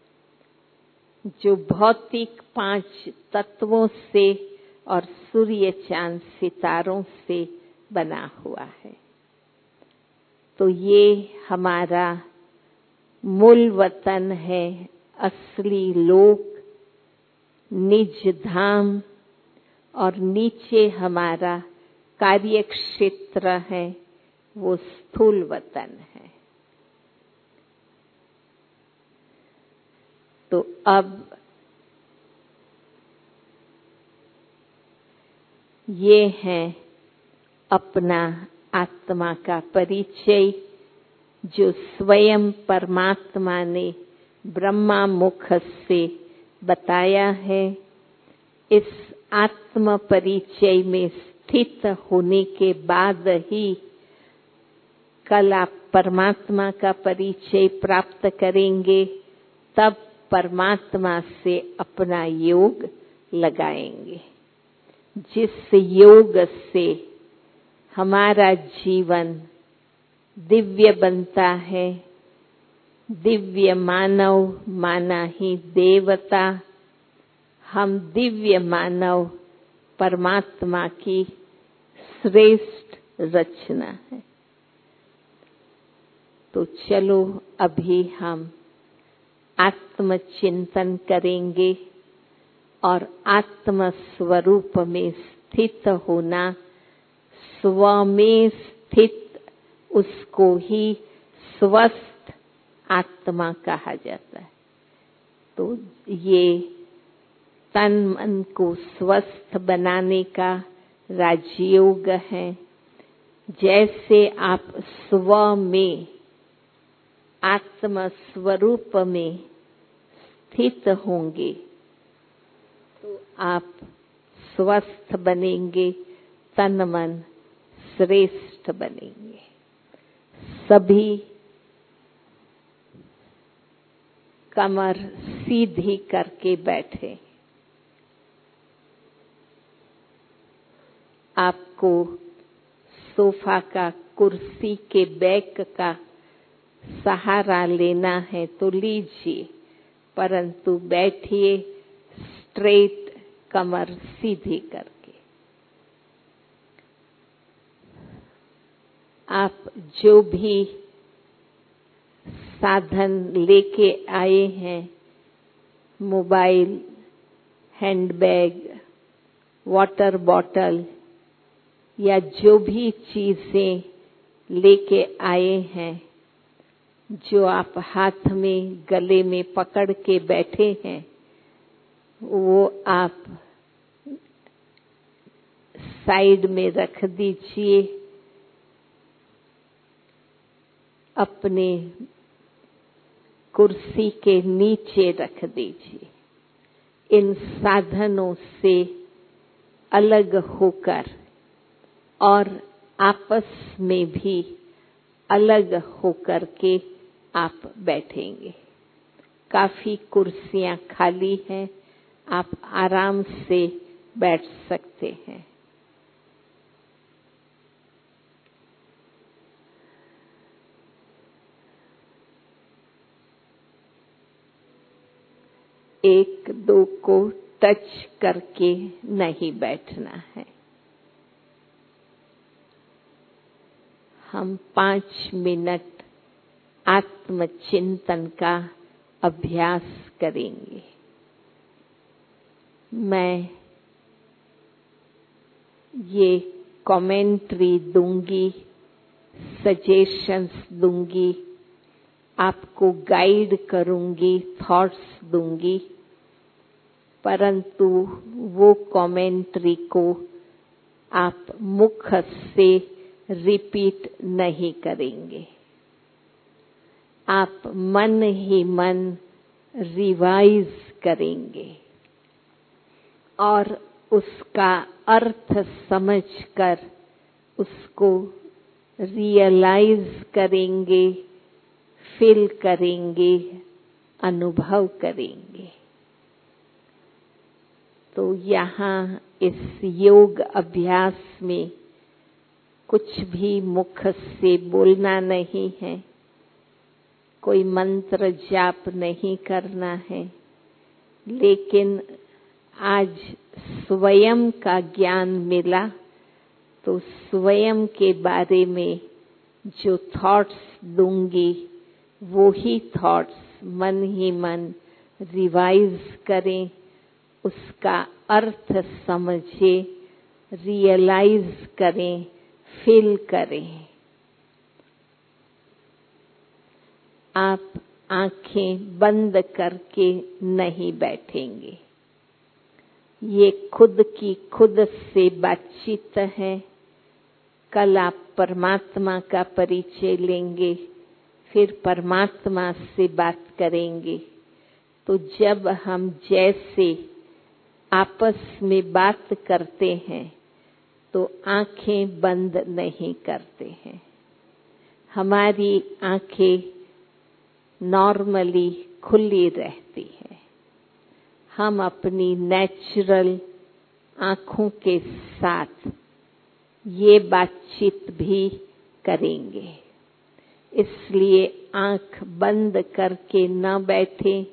जो भौतिक पांच तत्वों से और सूर्य, चांद, सितारों से बना हुआ है। तो ये हमारा मूल वतन है, असली लोक, निज धाम, और नीचे हमारा कार्य क्षेत्र है, वो स्थूल वतन है। तो अब ये है अपना आत्मा का परिचय जो स्वयं परमात्मा ने ब्रह्मा मुख से बताया है। इस आत्म परिचय में स्थित होने के बाद ही कल आप परमात्मा का परिचय प्राप्त करेंगे, तब परमात्मा से अपना योग लगाएंगे, जिस योग से हमारा जीवन दिव्य बनता है। दिव्य मानव माना ही देवता। हम दिव्य मानव परमात्मा की श्रेष्ठ रचना है। तो चलो अभी हम आत्मचिंतन करेंगे और आत्म स्वरूप में स्थित होना, स्व में स्थित, उसको ही स्वस्थ आत्मा कहा जाता है। तो ये तन मन को स्वस्थ बनाने का राजयोग है। जैसे आप स्व में, आत्म स्वरूप में स्थित होंगे तो आप स्वस्थ बनेंगे, तन मन श्रेष्ठ बनेंगे। सभी कमर सीधी करके बैठे। आपको सोफा का, कुर्सी के बैक का सहारा लेना है तो लीजिए, परंतु बैठिए स्ट्रेट, कमर सीधी करके। आप जो भी साधन लेके आए हैं, मोबाइल, हैंडबैग, वाटर बॉटल या जो भी चीजें लेके आए हैं, जो आप हाथ में, गले में पकड़ के बैठे हैं, वो आप साइड में रख दीजिए। अपने कुर्सी के नीचे रख दीजिए। इन साधनों से अलग होकर और आपस में भी अलग होकर के आप बैठेंगे। काफी कुर्सियां खाली हैं, आप आराम से बैठ सकते हैं। एक दो को टच करके नहीं बैठना है। हम पांच मिनट आत्मचिंतन का अभ्यास करेंगे। मैं ये कमेंट्री दूंगी, सजेशंस दूंगी, आपको गाइड करूंगी, थॉट्स दूंगी, परंतु वो कमेंट्री को आप मुख से रिपीट नहीं करेंगे। आप मन ही मन रिवाइज करेंगे और उसका अर्थ समझकर उसको रियलाइज करेंगे, फील करेंगे, अनुभव करेंगे। तो यहाँ इस योग अभ्यास में कुछ भी मुख से बोलना नहीं है, कोई मंत्र जाप नहीं करना है, लेकिन आज स्वयं का ज्ञान मिला तो स्वयं के बारे में जो थॉट्स दूंगी वो ही थॉट्स मन ही मन रिवाइज करें, उसका अर्थ समझे, रियलाइज करें, फील करें। आप आंखें बंद करके नहीं बैठेंगे। ये खुद की खुद से बातचीत है। कल आप परमात्मा का परिचय लेंगे, फिर परमात्मा से बात करेंगे। तो जब हम जैसे आपस में बात करते हैं तो आंखें बंद नहीं करते हैं। हमारी आंखें नॉर्मली खुली रहती है। हम अपनी नेचुरल आंखों के साथ ये बातचीत भी करेंगे। इसलिए आंख बंद करके न बैठे।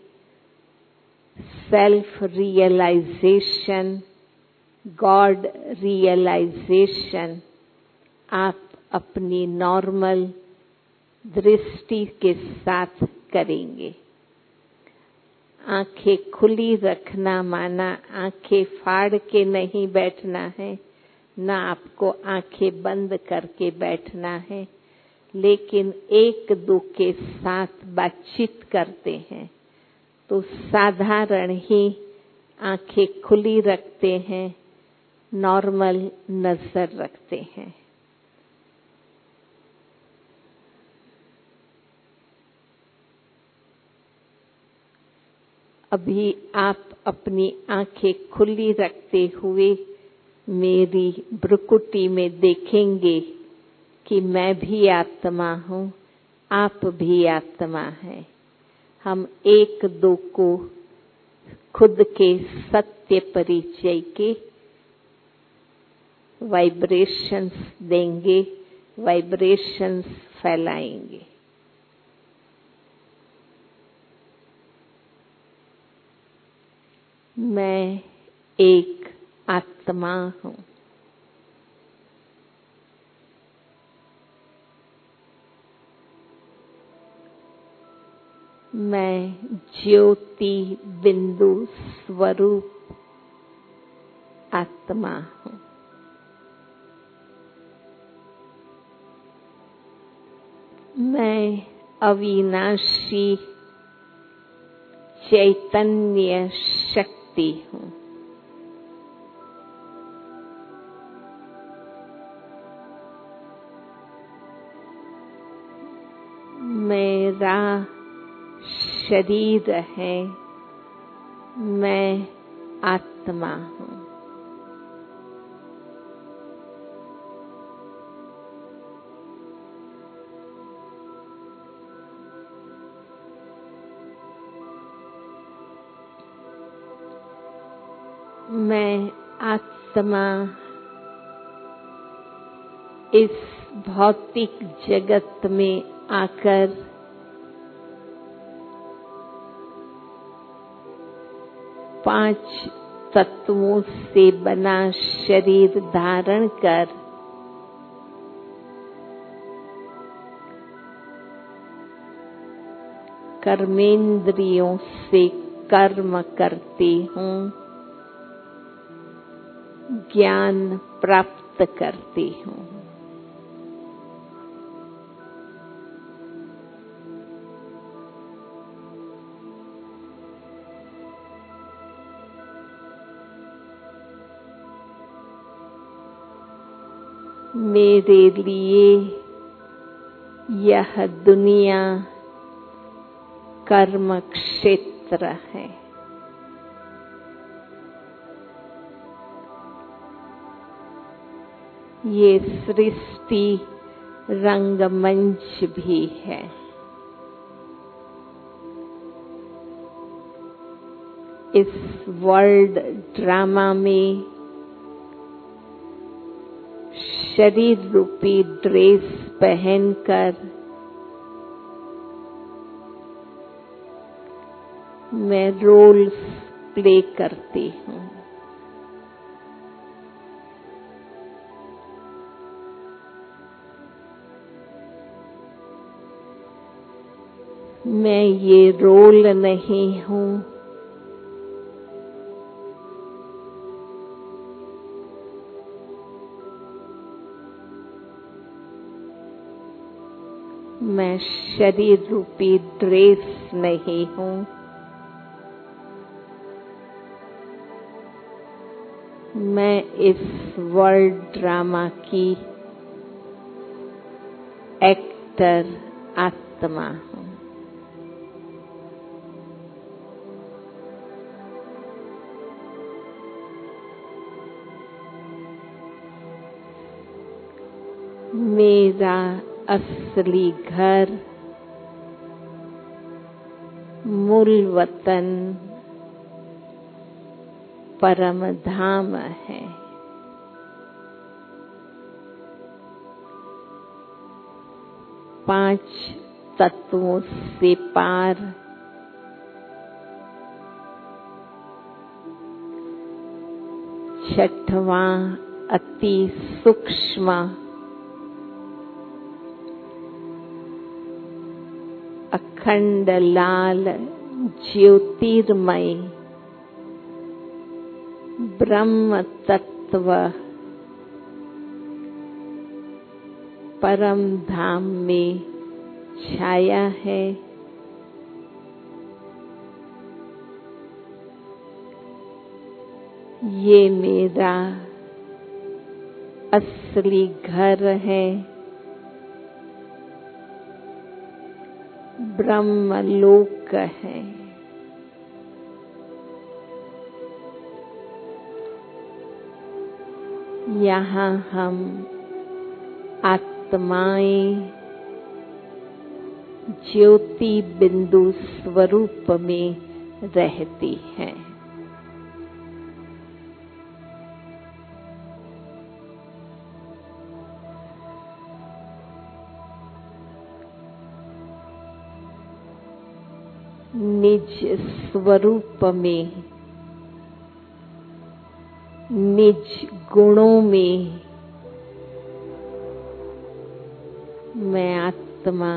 सेल्फ रियलाइजेशन, गॉड रियलाइजेशन आप अपनी नॉर्मल दृष्टि के साथ करेंगे। आंखें खुली रखना माना आंखें फाड़ के नहीं बैठना है, ना आपको आंखें बंद करके बैठना है, लेकिन एक दो के साथ बातचीत करते हैं तो साधारण ही आंखें खुली रखते हैं, नॉर्मल नजर रखते हैं। अभी आप अपनी आंखें खुली रखते हुए मेरी भ्रुकुटी में देखेंगे कि मैं भी आत्मा हूँ, आप भी आत्मा हैं। हम एक दो को खुद के सत्य परिचय के वाइब्रेशंस देंगे, वाइब्रेशंस फैलाएंगे। मैं एक आत्मा हूँ। मैं ज्योति बिंदु स्वरूप आत्मा हूँ। मैं अविनाशी चैतन्य शक्ति हूँ। मेरा शरीर है, मैं आत्मा हूँ। मैं आत्मा इस भौतिक जगत में आकर पांच तत्वों से बना शरीर धारण कर कर्मेंद्रियों से कर्म करती हूँ, ज्ञान प्राप्त करती हूँ। मेरे लिए यह दुनिया कर्म क्षेत्र है। ये सृष्टि रंगमंच भी है। इस वर्ल्ड ड्रामा में शरीर रूपी ड्रेस पहनकर मैं रोल्स प्ले करती हूँ। मैं ये रोल नहीं हूँ, मैं शरीर रूपी ड्रेस नहीं हूँ। मैं इस वर्ल्ड ड्रामा की एक्टर आत्मा हूँ। मेरा असली घर मूल वतन परम धाम है। पांच तत्वों से पार छठवां अति सूक्ष्म अखंड लाल ज्योतिर्मय ब्रह्म तत्व परम धाम में छाया है। ये मेरा असली घर है, ब्रह्मलोक है। यहाँ हम आत्माएं ज्योति बिंदु स्वरूप में रहती हैं। निज स्वरूप में, निज गुणों में मैं आत्मा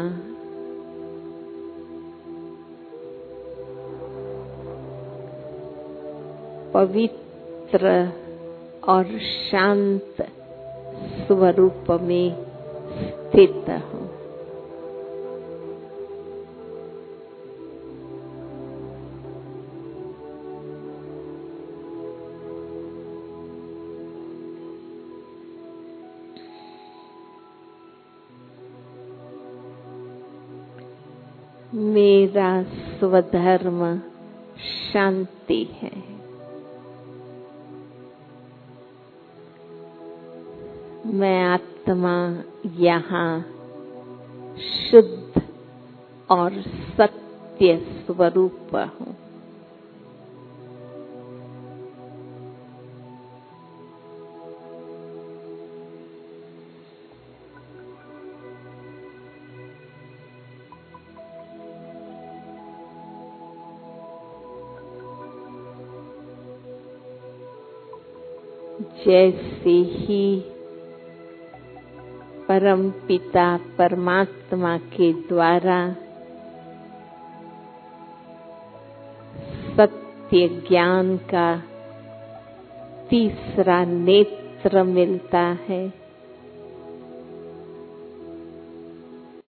पवित्र और शांत स्वरूप में स्थित हूँ। मेरा स्वधर्म शांति है। मैं आत्मा यहाँ शुद्ध और सत्य स्वरूप हूँ। जैसे ही परमपिता परमात्मा के द्वारा सत्य ज्ञान का तीसरा नेत्र मिलता है,